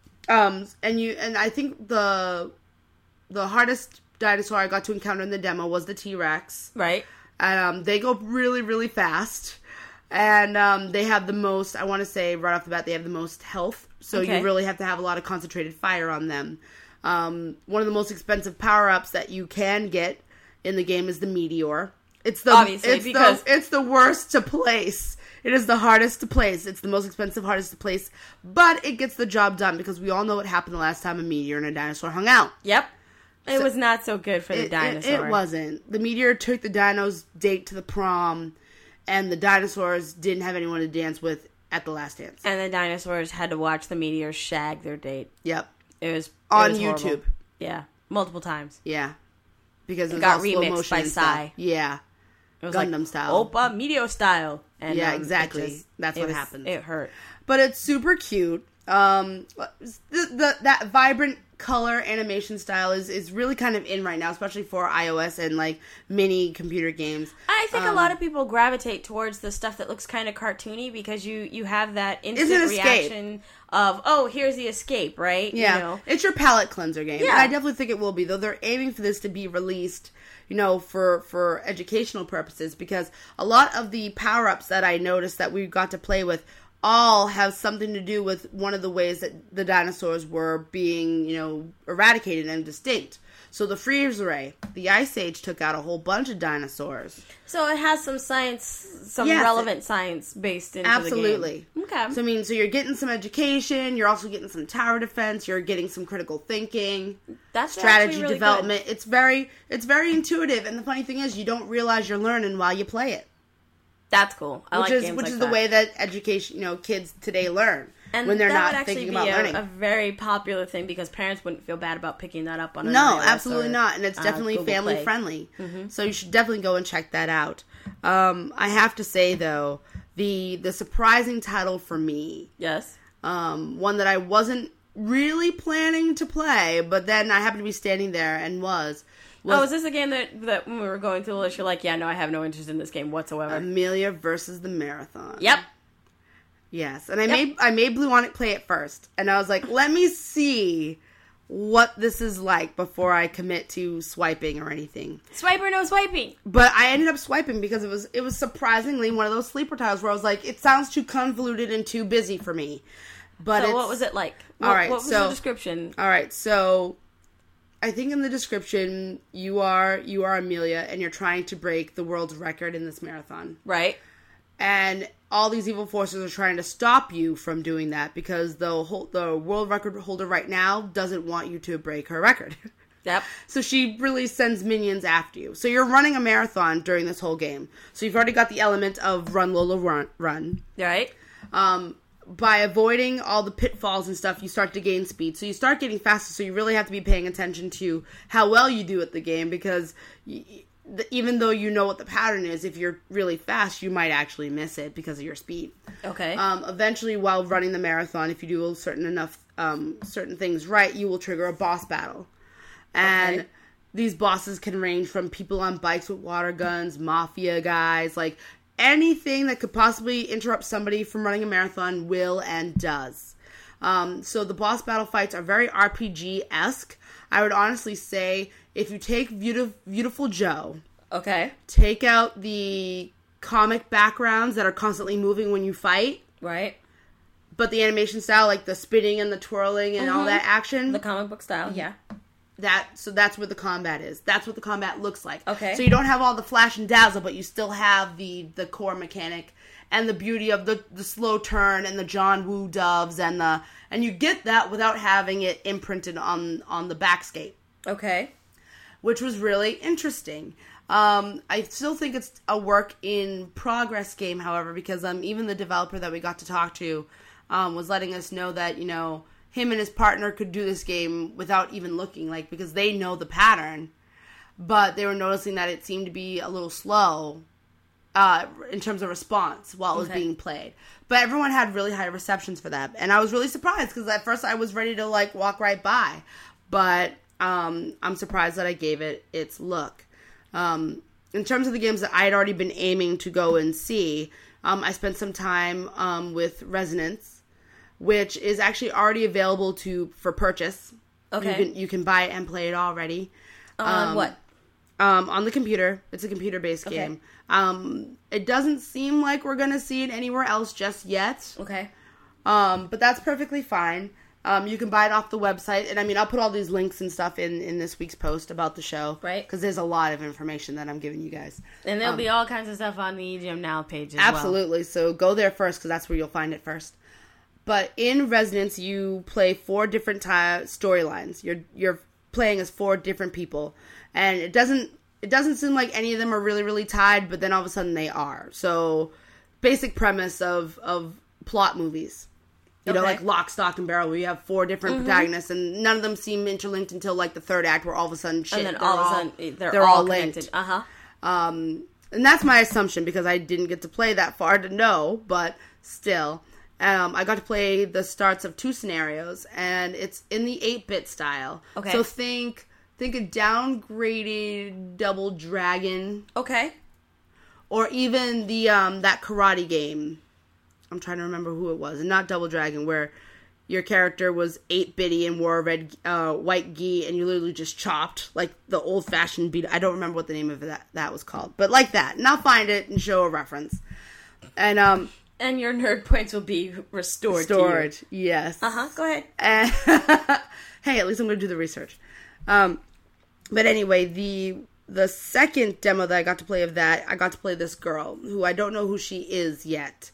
um, and you and I think the the hardest dinosaur I got to encounter in the demo was the T-Rex. Right. Um, they go really, really fast. And um, they have the most, I want to say right off the bat, they have the most health. So Okay. you really have to have a lot of concentrated fire on them. Um, one of the most expensive power-ups that you can get in the game is the Meteor. It's the, Obviously, it's because- the, it's the worst to place. It is the hardest to place. It's the most expensive, hardest to place. But it gets the job done because we all know what happened the last time a meteor and a dinosaur hung out. Yep. It So- was not so good for the It, it, dinosaur. it wasn't. The meteor took the dino's date to the prom, and the dinosaurs didn't have anyone to dance with at the last dance. And the dinosaurs had to watch the meteors shag their date. Yep. It was it On was horrible. YouTube. Yeah, multiple times. Yeah. Because it, It was got all slow remixed motion by and stuff. Psy. Yeah. It was Gundam like style. Oppa Meteor style. And, Yeah, um, it exactly. just- That's it what was- happens. It hurt. But it's super cute. Um, the, the that vibrant color animation style is, is really kind of in right now, especially for iOS and like mini computer games. I think Um, a lot of people gravitate towards the stuff that looks kind of cartoony because you, you have that an instant escape. reaction of, oh, here's the escape, right? Yeah, You know? it's your palate cleanser game. Yeah. And I definitely think it will be, though they're aiming for this to be released, you know, for, for educational purposes, because a lot of the power-ups that I noticed that we got to play with all have something to do with one of the ways that the dinosaurs were being, you know, eradicated and distinct. So the freeze ray, the Ice Age took out a whole bunch of dinosaurs. So it has some science, some Yes. relevant science based into Absolutely. the game. Okay. So, I mean, so you're getting some education, you're also getting some tower defense, you're getting some critical thinking. That's strategy actually really development. It's very it's very intuitive, and the funny thing is you don't realize you're learning while you play it. That's cool. I Which like is games which like is that. the way that education, you know, kids today learn And when they're that not would actually thinking be about a, learning. a very popular thing because parents wouldn't feel bad about picking that up on an No, iOS absolutely or, not, and it's uh, definitely Google family Play. friendly. Mm-hmm. So you should definitely go and check that out. Um, I have to say though, the the surprising title for me, Yes. um, one that I wasn't really planning to play, but then I happened to be standing there and was. was Oh, is this a game that, that when we were going through the list, you're like, yeah, no, I have no interest in this game whatsoever? Amelia versus the Marathon. Yep. Yes, and I Yep. made I made Blue Onic play it first, and I was like, let me see what this is like before I commit to swiping or anything. Swipe or no swiping? But I ended up swiping because it was it was surprisingly one of those sleeper titles where I was like, it sounds too convoluted and too busy for me. But So it's, what was it like? What, All right, what was so- the description? All right, so I think in the description you are you are Amelia and you're trying to break the world's record in this marathon. Right. And all these evil forces are trying to stop you from doing that because the whole, the world record holder right now doesn't want you to break her record. Yep. So she really sends minions after you. So you're running a marathon during this whole game. So you've already got the element of run, Lola, run. run. Right. Um, by avoiding all the pitfalls and stuff, you start to gain speed. So you start getting faster, so you really have to be paying attention to how well you do at the game because y- the, even though you know what the pattern is, if you're really fast, you might actually miss it because of your speed. Okay. Um, eventually, while running the marathon, if you do certain enough um, certain things right, you will trigger a boss battle. And Okay. these bosses can range from people on bikes with water guns, mafia guys, like anything that could possibly interrupt somebody from running a marathon will and does. Um, so the boss battle fights are very R P G-esque. I would honestly say if you take Beautiful, Beautiful Joe, okay. take out the comic backgrounds that are constantly moving when you fight, Right. but the animation style, like the spinning and the twirling and all Mhm. that action, The comic book style. Yeah. That so that's where the combat is. That's what the combat looks like. Okay. So you don't have all the flash and dazzle, but you still have the the core mechanic and the beauty of the the slow turn and the John Woo doves and the and you get that without having it imprinted on on the backscape. Okay. Which was really interesting. Um, I still think it's a work in progress game, however, because um even the developer that we got to talk to um was letting us know that, you know, him and his partner could do this game without even looking, like, because they know the pattern, but they were noticing that it seemed to be a little slow uh, in terms of response while it was okay. being played. But everyone had really high receptions for that, and I was really surprised, because at first I was ready to, like, walk right by, but um, I'm surprised that I gave it its look. Um, in terms of the games that I had already been aiming to go and see, um, I spent some time um, with Resonance, which is actually already available to for purchase. Okay. You can, you can buy it and play it already. On um, what? Um, on the computer. It's a computer-based okay. game. Um, it doesn't seem like we're going to see it anywhere else just yet. Okay. Um, but that's perfectly fine. Um, you can buy it off the website. And, I mean, I'll put all these links and stuff in, in this week's post about the show. Right. Because there's a lot of information that I'm giving you guys. And there'll um, be all kinds of stuff on the E G M Now page as absolutely. well. So go there first, because that's where you'll find it first. But in Resonance, you play four different ty- storylines. You're you're playing as four different people, and it doesn't it doesn't seem like any of them are really really tied. But then all of a sudden they are. So, basic premise of of plot movies, you okay. know, like Lock, Stock, and Barrel, where you have four different mm-hmm. protagonists, and none of them seem interlinked until like the third act, where all of a sudden shit, and then all of a sudden they're, they're all, all connected. linked. Uh huh. Um, and that's my assumption, because I didn't get to play that far to know, but still. Um, I got to play the starts of two scenarios, and it's in the eight-bit style. Okay. So think think a downgraded Double Dragon. Okay. Or even the um, that karate game. I'm trying to remember who it was. And not Double Dragon, where your character was eight-bitty and wore a red, uh, white gi, and you literally just chopped, like the old-fashioned beat. I don't remember what the name of that, that was called. But like that. And I'll find it and show a reference. And, um... And your nerd points will be restored. Restored, to you. yes. Uh huh. Go ahead. And hey, at least I'm going to do the research. Um, but anyway, the the second demo that I got to play of that, I got to play this girl who I don't know who she is yet,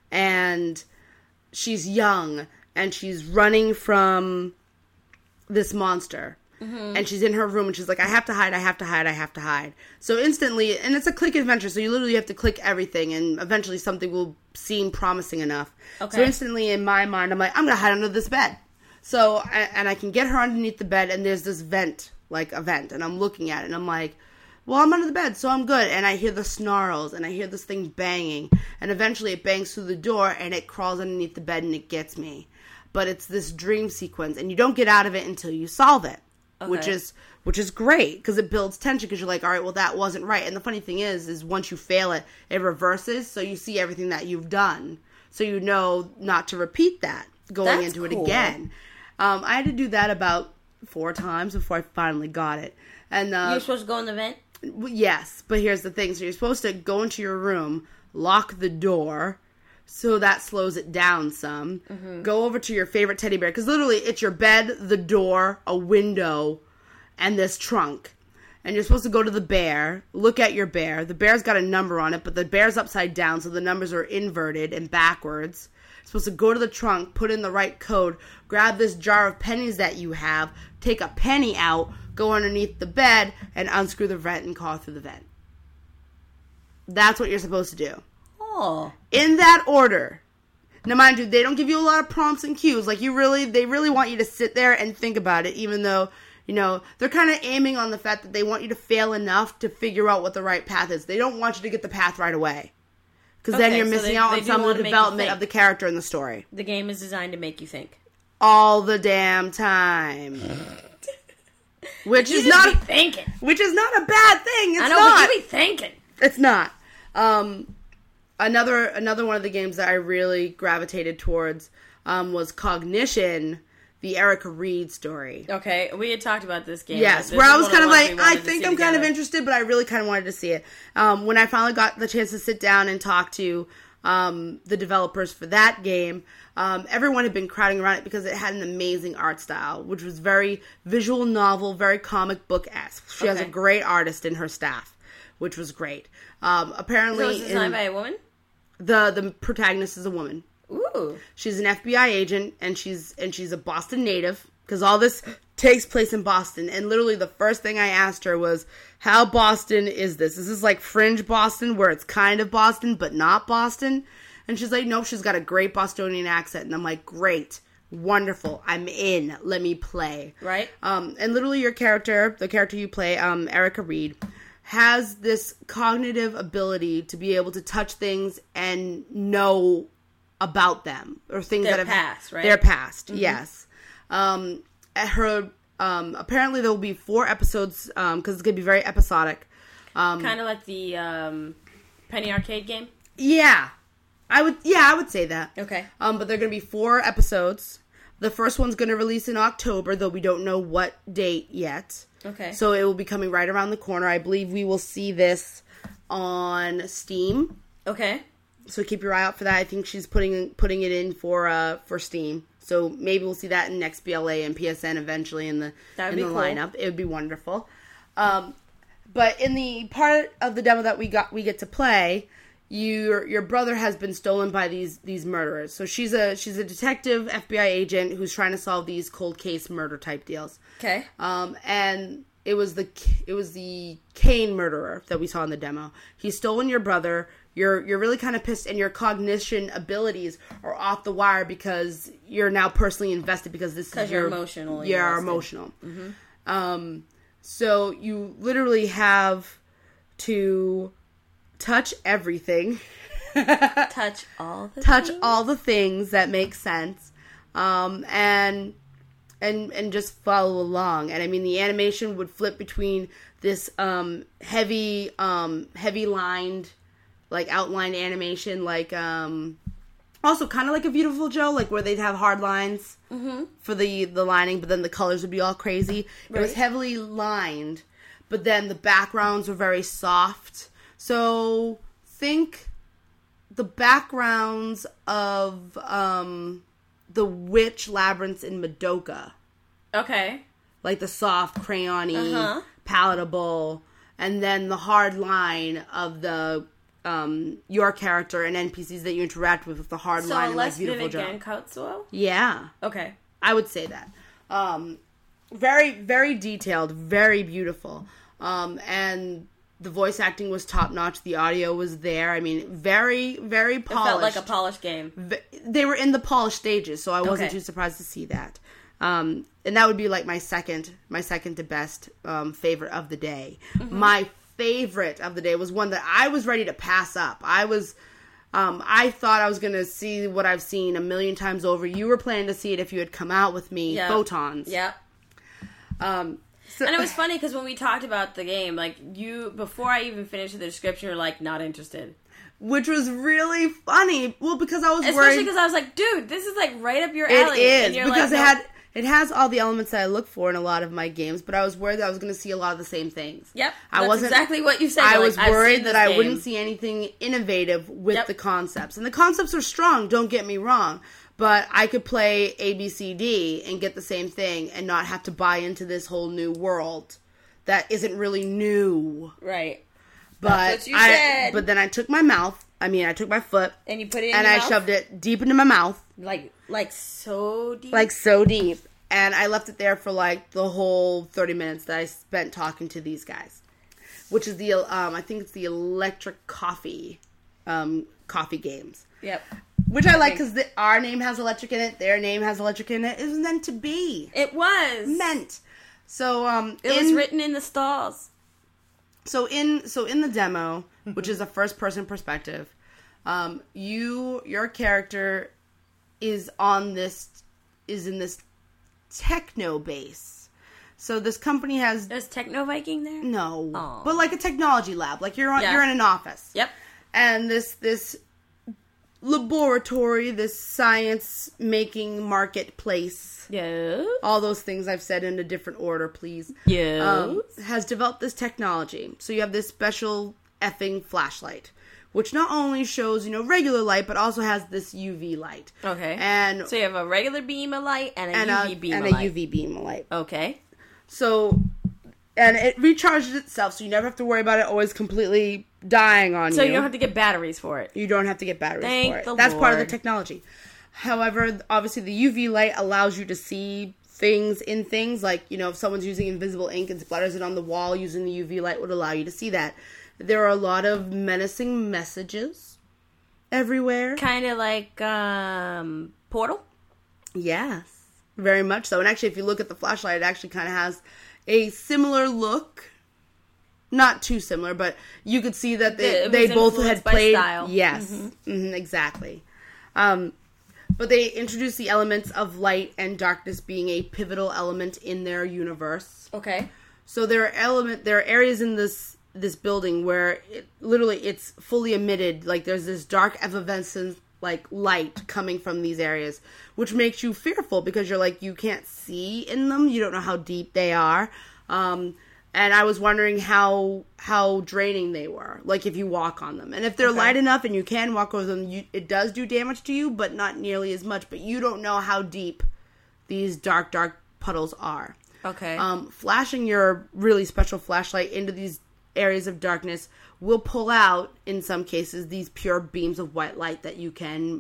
and she's young and she's running from this monster. Mm-hmm. And she's in her room, and she's like, I have to hide, I have to hide, I have to hide. So instantly, and it's a click adventure, so you literally have to click everything, and eventually something will seem promising enough. Okay. So instantly, in my mind, I'm like, I'm going to hide under this bed. So, and I can get her underneath the bed, and there's this vent, like a vent, and I'm looking at it, and I'm like, well, I'm under the bed, so I'm good. And I hear the snarls, and I hear this thing banging, and eventually it bangs through the door, and it crawls underneath the bed, and it gets me. But it's this dream sequence, and you don't get out of it until you solve it. Okay. Which is which is great, because it builds tension, because you're like, all right, well, that wasn't right. And the funny thing is, is once you fail it, it reverses, so you see everything that you've done. So you know not to repeat that going That's into cool. it again. Um, I had to do that about four times before I finally got it. And uh, you're supposed to go in the vent? Yes, but here's the thing. So you're supposed to go into your room, lock the door, so that slows it down some. Mm-hmm. Go over to your favorite teddy bear, because literally it's your bed, the door, a window, and this trunk. And you're supposed to go to the bear, look at your bear. The bear's got a number on it, but the bear's upside down, so the numbers are inverted and backwards. You're supposed to go to the trunk, put in the right code, grab this jar of pennies that you have, take a penny out, go underneath the bed, and unscrew the vent and crawl through the vent. That's what you're supposed to do. Oh. In that order. Now, mind you, they don't give you a lot of prompts and cues. Like, you really, they really want you to sit there and think about it, even though, you know, they're kind of aiming on the fact that they want you to fail enough to figure out what the right path is. They don't want you to get the path right away. Because okay, then you're so missing they, out they on some of the development of the character in the story. The game is designed to make you think. All the damn time. Which you is just not be thinking. Which is not a bad thing. It's I know, not. but you be thinking. It's not. Um, another another one of the games that I really gravitated towards um, was Cognition, the Erica Reed story. Okay, we had talked about this game. Yes, this where I was kind of like, I think think I'm kind of interested, but I really kind of wanted to see it. Um, when I finally got the chance to sit down and talk to um, the developers for that game. Um, everyone had been crowding around it because it had an amazing art style, which was very visual novel, very comic book-esque. She okay. has a great artist in her staff, which was great. Um, apparently, so it was designed by a woman? The the protagonist is a woman. Ooh. She's an F B I agent, and she's and she's a Boston native, because all this takes place in Boston. And literally the first thing I asked her was, how Boston is this? Is this like fringe Boston, where it's kind of Boston, but not Boston? And she's like, no, she's got a great Bostonian accent. And I'm like, great, wonderful, I'm in, let me play. Right. Um, and literally your character, the character you play, um, Erica Reed, has this cognitive ability to be able to touch things and know about them, or things their that have past, right? Their past, mm-hmm. yes. Um, at her, um, apparently there will be four episodes, um, because it's gonna be very episodic. Um, kind of like the um, Penny Arcade game. Yeah, I would. Yeah, I would say that. Okay. Um, but they're gonna be four episodes. The first one's gonna release in October, though we don't know what date yet. Okay. So it will be coming right around the corner. I believe we will see this on Steam. Okay. So keep your eye out for that. I think she's putting putting it in for uh for Steam. So maybe we'll see that in X B L A and P S N eventually in the that would in be the cool. lineup. It would be wonderful. Um, but in the part of the demo that we got we get to play, your your brother has been stolen by these these murderers. So she's a she's a detective F B I agent who's trying to solve these cold case murder type deals. Okay. Um, and it was the it was the Kane murderer that we saw in the demo. He's stolen your brother. You're you're really kind of pissed, and your cognition abilities are off the wire because you're now personally invested, because this is your... Because you're emotional. You're invested. emotional. Mm-hmm. Um, so you literally have to touch everything. touch all the Touch things? all the things that make sense. Um, and... And and just follow along. And I mean, the animation would flip between this um, heavy, um, heavy lined, like outlined animation, like um, also kind of like a Beautiful Joe, like where they'd have hard lines mm-hmm. for the the lining, but then the colors would be all crazy. Right. It was heavily lined, but then the backgrounds were very soft. So think the backgrounds of um. the witch labyrinths in Madoka. Okay. Like the soft, crayon-y, uh-huh. palatable, and then the hard line of the um, your character and N P Cs that you interact with with the hard so line. So less like Beautiful vivid Joe. Genkatsuo? Yeah. Okay. I would say that. Um, very, very detailed, very beautiful. Um, and the voice acting was top-notch. The audio was there. I mean, very, very polished. It felt like a polished game. They were in the polished stages, so I wasn't okay. too surprised to see that. Um, and that would be like my second, my second to best um, favorite of the day. Mm-hmm. My favorite of the day was one that I was ready to pass up. I was, um, I thought I was going to see what I've seen a million times over. You were planning to see it if you had come out with me, yep. Photons. Yeah. Um, so, and it was funny because when we talked about the game, like you, before I even finished the description, you're like, not interested. Which was really funny. Well, because I was Especially worried. Especially because I was like, dude, this is like right up your alley. It is, and you're because like, it no. had... It has all the elements that I look for in a lot of my games, but I was worried that I was going to see a lot of the same things. Yep, I that's wasn't, exactly what you said. I You're was like, worried that I game. wouldn't see anything innovative with yep. the concepts. And the concepts are strong, don't get me wrong, but I could play A B C D and get the same thing and not have to buy into this whole new world that isn't really new. Right. But that's what you I, said. But then I took my mouth, I mean, I took my foot, and you put it in and your I mouth? shoved it deep into my mouth. Like, like so deep? Like so deep. And I left it there for, like, the whole thirty minutes that I spent talking to these guys. Which is the, um, I think it's the Electric Coffee, um, coffee games. Yep. Which I like, because our name has electric in it, their name has electric in it. It was meant to be. It was. Meant. So, um... It in, was written in the stalls. So, in so in the demo, which is a first-person perspective, um, you, your character is on this, is in this techno base. So this company has... There's Techno Viking there? No. Aww. But like a technology lab. Like you're on, yeah. you're in an office. Yep. And this this laboratory, this science-making marketplace... Yeah. All those things I've said in a different order, please. Yeah. Um, has developed this technology. So you have this special effing flashlight, which not only shows, you know, regular light, but also has this U V light. Okay. And so you have a regular beam of light and a and U V a, beam and of a light. U V beam of light. Okay. So, and it recharges itself, so you never have to worry about it always completely dying on so you. So you don't have to get batteries for it. You don't have to get batteries Thank for it. the That's Lord. part of the technology. However, obviously the U V light allows you to see things in things, like, you know, if someone's using invisible ink and splatters it on the wall, using the U V light would allow you to see that. There are a lot of menacing messages everywhere. Kind of like um, Portal? Yes, very much so. And actually, if you look at the flashlight, it actually kind of has a similar look. Not too similar, but you could see that they, It they was both influenced had by played. style. Yes, Mm-hmm. Mm-hmm, exactly. Um, but they introduced the elements of light and darkness being a pivotal element in their universe. Okay. So there are element, there are areas in this this building where it, literally it's fully emitted. Like there's this dark effervescent like light coming from these areas, which makes you fearful because you're like you can't see in them. You don't know how deep they are. Um, And I was wondering how how draining they were, like if you walk on them. And if they're Okay. light enough and you can walk over them, you, it does do damage to you, but not nearly as much. But you don't know how deep these dark, dark puddles are. Okay. Um, flashing your really special flashlight into these areas of darkness will pull out, in some cases, these pure beams of white light that you can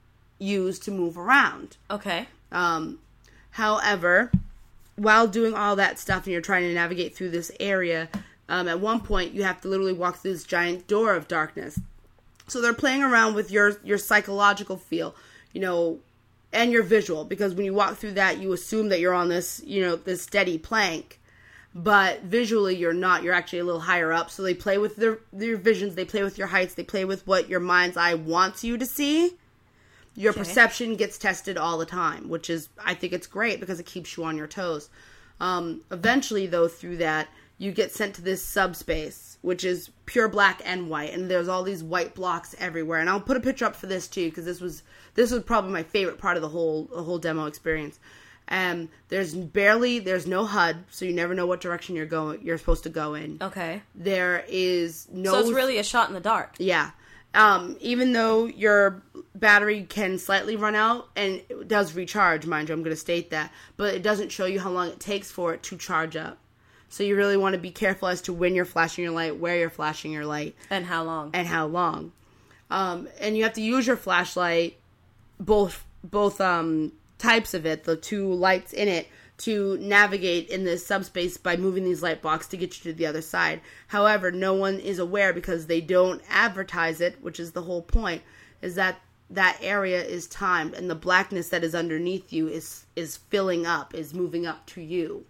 use to move around. Okay. Um, however, while doing all that stuff and you're trying to navigate through this area, um, at one point you have to literally walk through this giant door of darkness. So they're playing around with your, your psychological feel, you know, and your visual, because when you walk through that, you assume that you're on this, you know, this steady plank, but visually you're not. You're actually a little higher up. So they play with their, their visions, they play with your heights, they play with what your mind's eye wants you to see. Your Okay. perception gets tested all the time, which is, I think it's great because it keeps you on your toes. Um, eventually, though, through that, you get sent to this subspace, which is pure black and white, and there's all these white blocks everywhere. And I'll put a picture up for this too, because this was this was probably my favorite part of the whole the whole demo experience. Um, there's barely there's no H U D, so you never know what direction you're going. You're supposed to go in. Okay. There is no. So it's really a shot in the dark. Yeah. Um, even though your battery can slightly run out, and it does recharge, mind you, I'm going to state that, but it doesn't show you how long it takes for it to charge up. So you really want to be careful as to when you're flashing your light, where you're flashing your light. And how long. And how long. Um, and you have to use your flashlight, both both um, types of it, the two lights in it, to navigate in this subspace by moving these light blocks to get you to the other side. However, no one is aware because they don't advertise it, which is the whole point, is that that area is timed and the blackness that is underneath you is is filling up, is moving up to you.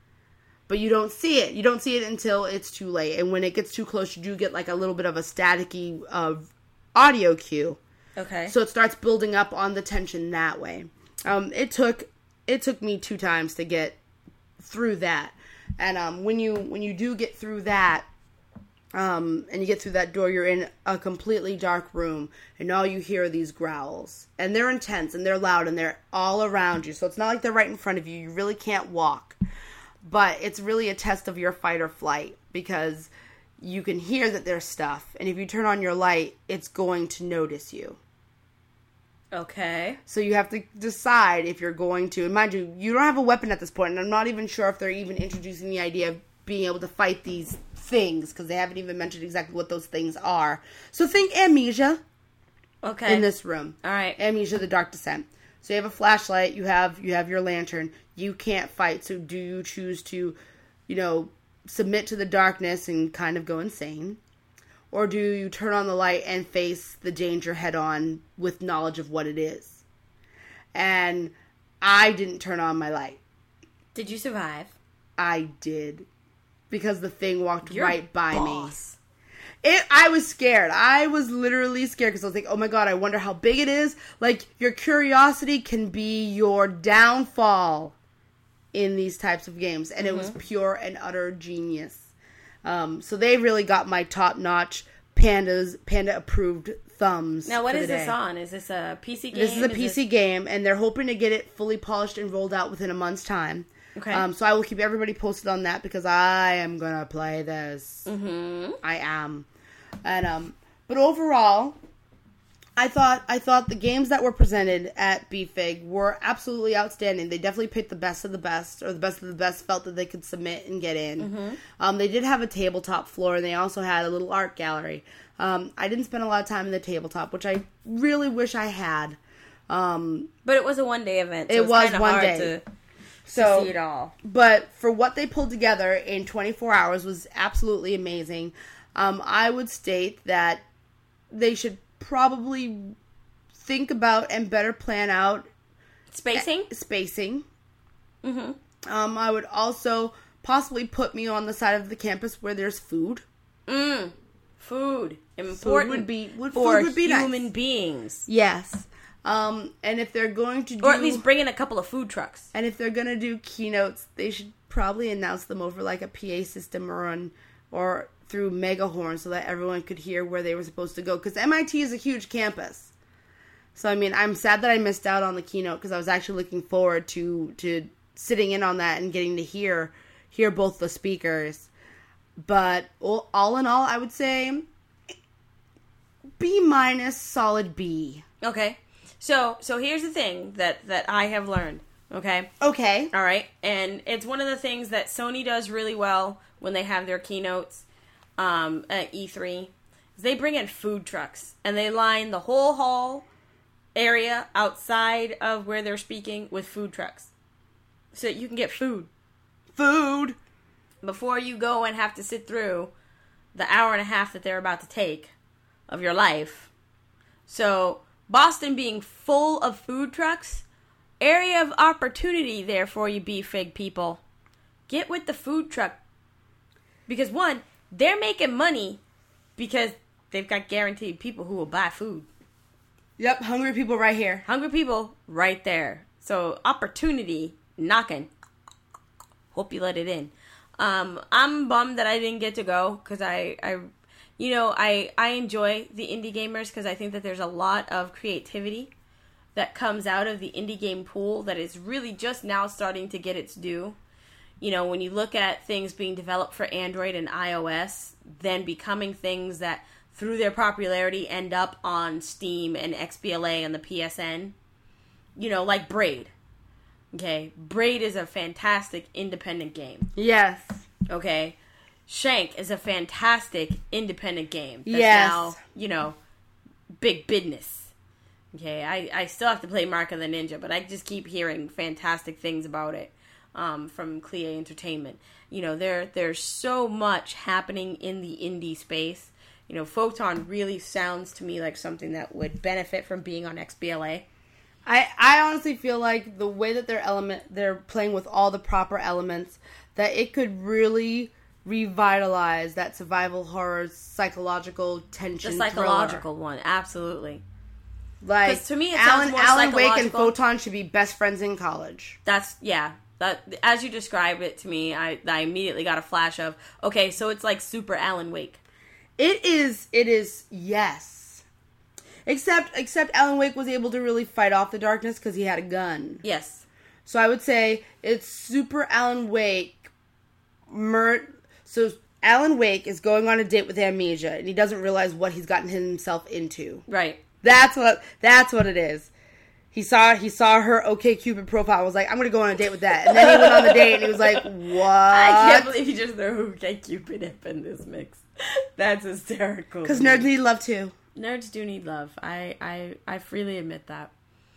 But you don't see it. You don't see it until it's too late. And when it gets too close, you do get like a little bit of a staticky uh, audio cue. Okay. So it starts building up on the tension that way. Um, it took it took me two times to get through that. And um, when you when you do get through that, um, and you get through that door, you're in a completely dark room, and all you hear are these growls. And they're intense, and they're loud, and they're all around you. So it's not like they're right in front of you. You really can't walk. But it's really a test of your fight or flight, because you can hear that there's stuff, and if you turn on your light, it's going to notice you. Okay. So you have to decide if you're going to, and mind you, you don't have a weapon at this point, and I'm not even sure if they're even introducing the idea of being able to fight these things, because they haven't even mentioned exactly what those things are. So think Amnesia Okay. in this room. All right. Amnesia: The Dark Descent. So you have a flashlight, you have you have your lantern, you can't fight, so do you choose to, you know, submit to the darkness and kind of go insane? Or do you turn on the light and face the danger head on with knowledge of what it is? And I didn't turn on my light. Did you survive? I did. Because the thing walked You're right by boss. me. It, I was scared. I was literally scared because I was like, oh my god, I wonder how big it is. Like, your curiosity can be your downfall in these types of games. And mm-hmm. it was pure and utter genius. Um, so they really got my top-notch Panda's Panda-approved thumbs. Now, what for is the this day. on? Is this a P C game? This is a is P C this... game, and they're hoping to get it fully polished and rolled out within a month's time. Okay. Um, so I will keep everybody posted on that because I am gonna play this. Mm-hmm. I am, and um, But overall, I thought I thought the games that were presented at B F I G were absolutely outstanding. They definitely picked the best of the best, or the best of the best felt that they could submit and get in. Mm-hmm. Um, they did have a tabletop floor, and they also had a little art gallery. Um, I didn't spend a lot of time in the tabletop, which I really wish I had. Um, but it was a one-day event. So it was one hard day. To, so, to see it all. But for what they pulled together in twenty-four hours was absolutely amazing. Um, I would state that they should probably think about and better plan out spacing. A- spacing. Mm-hmm. Um, I would also possibly put me on the side of the campus where there's food. Mm. Food. Important food would be would, for food would be human nice. beings. Yes. Um, and if they're going to do... Or at least bring in a couple of food trucks. And if they're going to do keynotes, they should probably announce them over like a P A system or on, or through megahorn so that everyone could hear where they were supposed to go. Because M I T is a huge campus. So, I mean, I'm sad that I missed out on the keynote because I was actually looking forward to, to sitting in on that and getting to hear hear both the speakers. But all, all in all, I would say B minus, solid B. Okay. So, so here's the thing that, that I have learned, okay? Okay. All right. And it's one of the things that Sony does really well when they have their keynotes um, at E three. Is they bring in food trucks, and they line the whole hall area outside of where they're speaking with food trucks. So that you can get food. Food! Before you go and have to sit through the hour and a half that they're about to take of your life. So... Boston being full of food trucks, area of opportunity there for you B F I G people. Get with the food truck. Because one, they're making money because they've got guaranteed people who will buy food. Yep, hungry people right here. Hungry people right there. So opportunity knocking. Hope you let it in. Um, I'm bummed that I didn't get to go because I... I You know, I, I enjoy the indie gamers because I think that there's a lot of creativity that comes out of the indie game pool that is really just now starting to get its due. You know, when you look at things being developed for Android and iOS, then becoming things that, through their popularity, end up on Steam and X B L A and the P S N. You know, like Braid. Okay, Braid is a fantastic independent game. Yes. Okay. Shank is a fantastic independent game. That's yes. now, you know, big business. Okay, I, I still have to play Mark of the Ninja, but I just keep hearing fantastic things about it um, from Clea Entertainment. You know, there there's so much happening in the indie space. You know, Photon really sounds to me like something that would benefit from being on X B L A. I, I honestly feel like the way that they're element they're playing with all the proper elements, that it could really revitalize that survival horror psychological tension. The psychological thriller. One, absolutely. Like to me, it Alan, sounds more Alan Wake and psychological. Photon should be best friends in college. That's yeah. That as you described it to me, I I immediately got a flash of okay, so it's like Super Alan Wake. It is. It is. Yes. Except except Alan Wake was able to really fight off the darkness because he had a gun. Yes. So I would say it's Super Alan Wake. Mer- so Alan Wake is going on a date with Amnesia, and he doesn't realize what he's gotten himself into. Right. That's what. That's what it is. He saw he saw her OkCupid profile. Was like, I'm gonna go on a date with that, and then he went on the date, and he was like, what? I can't believe you just threw OkCupid up in this mix. That's hysterical. Because nerds need love too. Nerds do need love. I, I I freely admit that.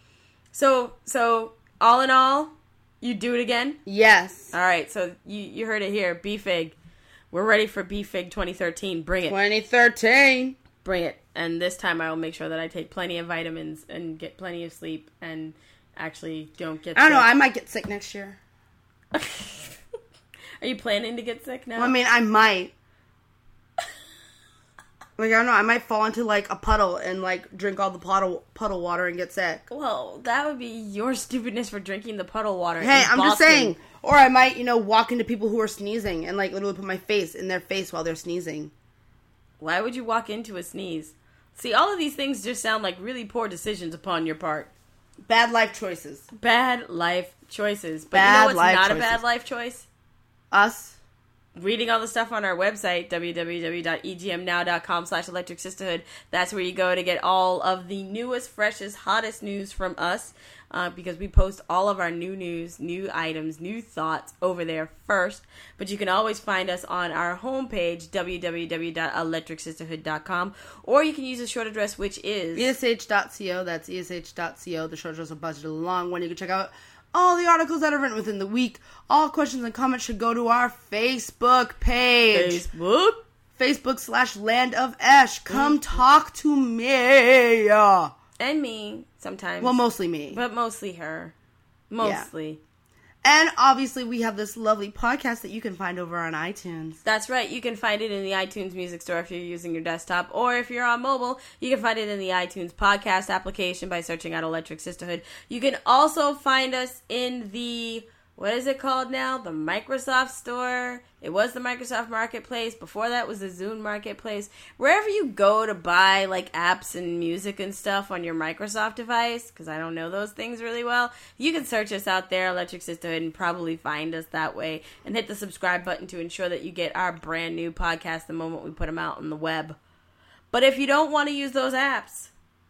So so all in all, you do it again? Yes. All right. So you you heard it here. B F I G. We're ready for B F I G twenty thirteen. Bring it. twenty thirteen. Bring it. And this time I will make sure that I take plenty of vitamins and get plenty of sleep and actually don't get I don't sick. know. I might get sick next year. Are you planning to get sick now? Well, I mean, I might. Like, I don't know. I might fall into, like, a puddle and, like, drink all the puddle, puddle water and get sick. Well, that would be your stupidness for drinking the puddle water. Hey, in I'm Boston. just saying. Or I might, you know, walk into people who are sneezing and, like, literally put my face in their face while they're sneezing. Why would you walk into a sneeze? See, all of these things just sound like really poor decisions upon your part. Bad life choices. Bad life choices. But Bad you know what's life not choices. a bad life choice? Us? reading all the stuff on our website, w w w dot e g m now dot com slash electric sisterhood. That's where you go to get all of the newest, freshest, hottest news from us, uh, because we post all of our new news, new items, new thoughts over there first. But you can always find us on our homepage, w w w dot electric sisterhood dot com, or you can use the short address, which is e s h dot co. That's e s h dot co. The short address will budget along when you can check out all the articles that are written within the week. All questions and comments should go to our Facebook page. Facebook? Facebook slash Land of Esh. Come mm-hmm. talk to me. And me, sometimes. Well, mostly me. But mostly her. Mostly. Yeah. And obviously we have this lovely podcast that you can find over on iTunes. That's right. You can find it in the iTunes Music Store if you're using your desktop. Or if you're on mobile, you can find it in the iTunes podcast application by searching out Electric Sisterhood. You can also find us in the, what is it called now? The Microsoft Store. It was the Microsoft Marketplace. Before that was the Zune Marketplace. Wherever you go to buy like apps and music and stuff on your Microsoft device, because I don't know those things really well, you can search us out there, Electric Sisterhood, and probably find us that way. And hit the subscribe button to ensure that you get our brand new podcast the moment we put them out on the web. But if you don't want to use those apps,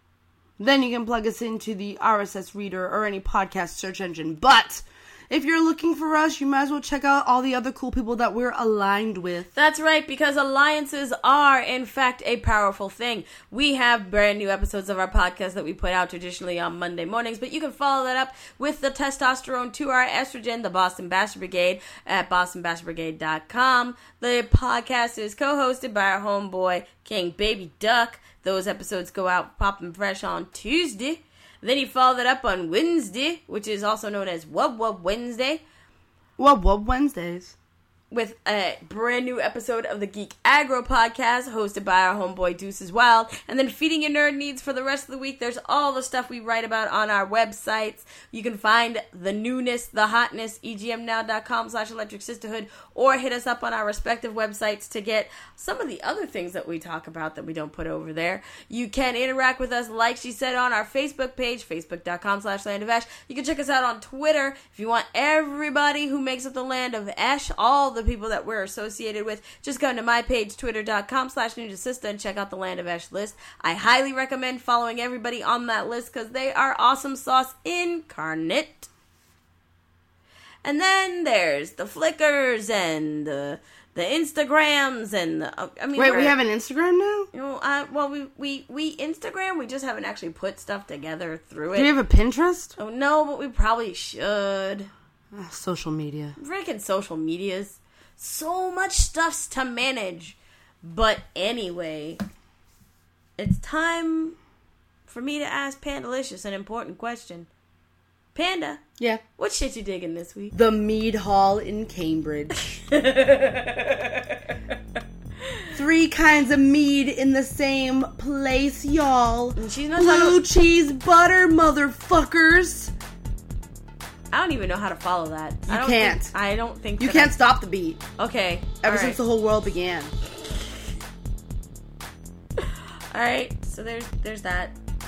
then you can plug us into the R S S reader or any podcast search engine. But if you're looking for us, you might as well check out all the other cool people that we're aligned with. That's right, because alliances are, in fact, a powerful thing. We have brand new episodes of our podcast that we put out traditionally on Monday mornings, but you can follow that up with the testosterone to our estrogen, the Boston Bastard Brigade, at boston bastard brigade dot com. The podcast is co-hosted by our homeboy, King Baby Duck. Those episodes go out popping fresh on Tuesday. Then you follow that up on Wednesday, which is also known as Wub Wub Wednesday. Wub Wub Wednesdays. With a brand new episode of the Geek Aggro podcast, hosted by our homeboy Deuces Wild. And then feeding your nerd needs for the rest of the week. There's all the stuff we write about on our websites. You can find the newness, the hotness, e g m now dot com slash electric sisterhood, or hit us up on our respective websites to get some of the other things that we talk about that we don't put over there. You can interact with us, like she said, on our Facebook page, facebook dot com slash land of Esh. You can check us out on Twitter if you want everybody who makes up the Land of Esh, all the people that we're associated with. Just go to my page, twitter dot com slash ninja sister, and check out the Land of Esh list. I highly recommend following everybody on that list because they are awesome sauce incarnate. And then there's the Flickrs and the the Instagrams and the, uh, I mean, wait, we have an Instagram now? You know, uh, well, we, we we Instagram. We just haven't actually put stuff together through it. Do you have a Pinterest? Oh no, but we probably should. Uh, social media, freaking social medias, so much stuff's to manage. But anyway, it's time for me to ask Pandalicious an important question. Panda. Yeah. What shit you digging this week? The Mead Hall in Cambridge. Three kinds of mead in the same place, y'all. And she's not Blue talking... cheese butter, motherfuckers. I don't even know how to follow that. You I don't can't. Think, I don't think You can't I... stop the beat. Okay. Ever All since right. the whole world began. Alright, so there's there's that.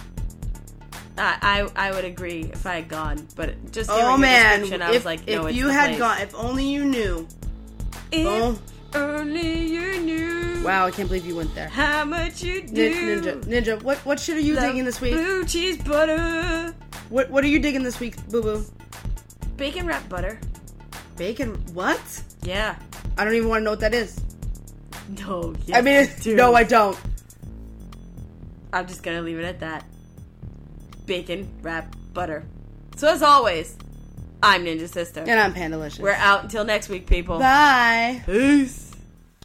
I, I I would agree if I had gone, but just hearing oh the man, description, I if, was like, no, if it's you the had place. gone, if only you knew. If oh. only you knew. Wow, I can't believe you went there. How much you do. Ninja, Ninja, what what shit are you Love digging this week? Blue cheese butter. What what are you digging this week, Boo Boo? Bacon wrapped butter. Bacon? What? Yeah. I don't even want to know what that is. No. Yes, I mean, it's, dude. no, I don't. I'm just gonna leave it at that. Bacon wrapped butter. So as always, I'm Ninja Sister. And I'm Pandalicious. We're out until next week, people. Bye. Peace.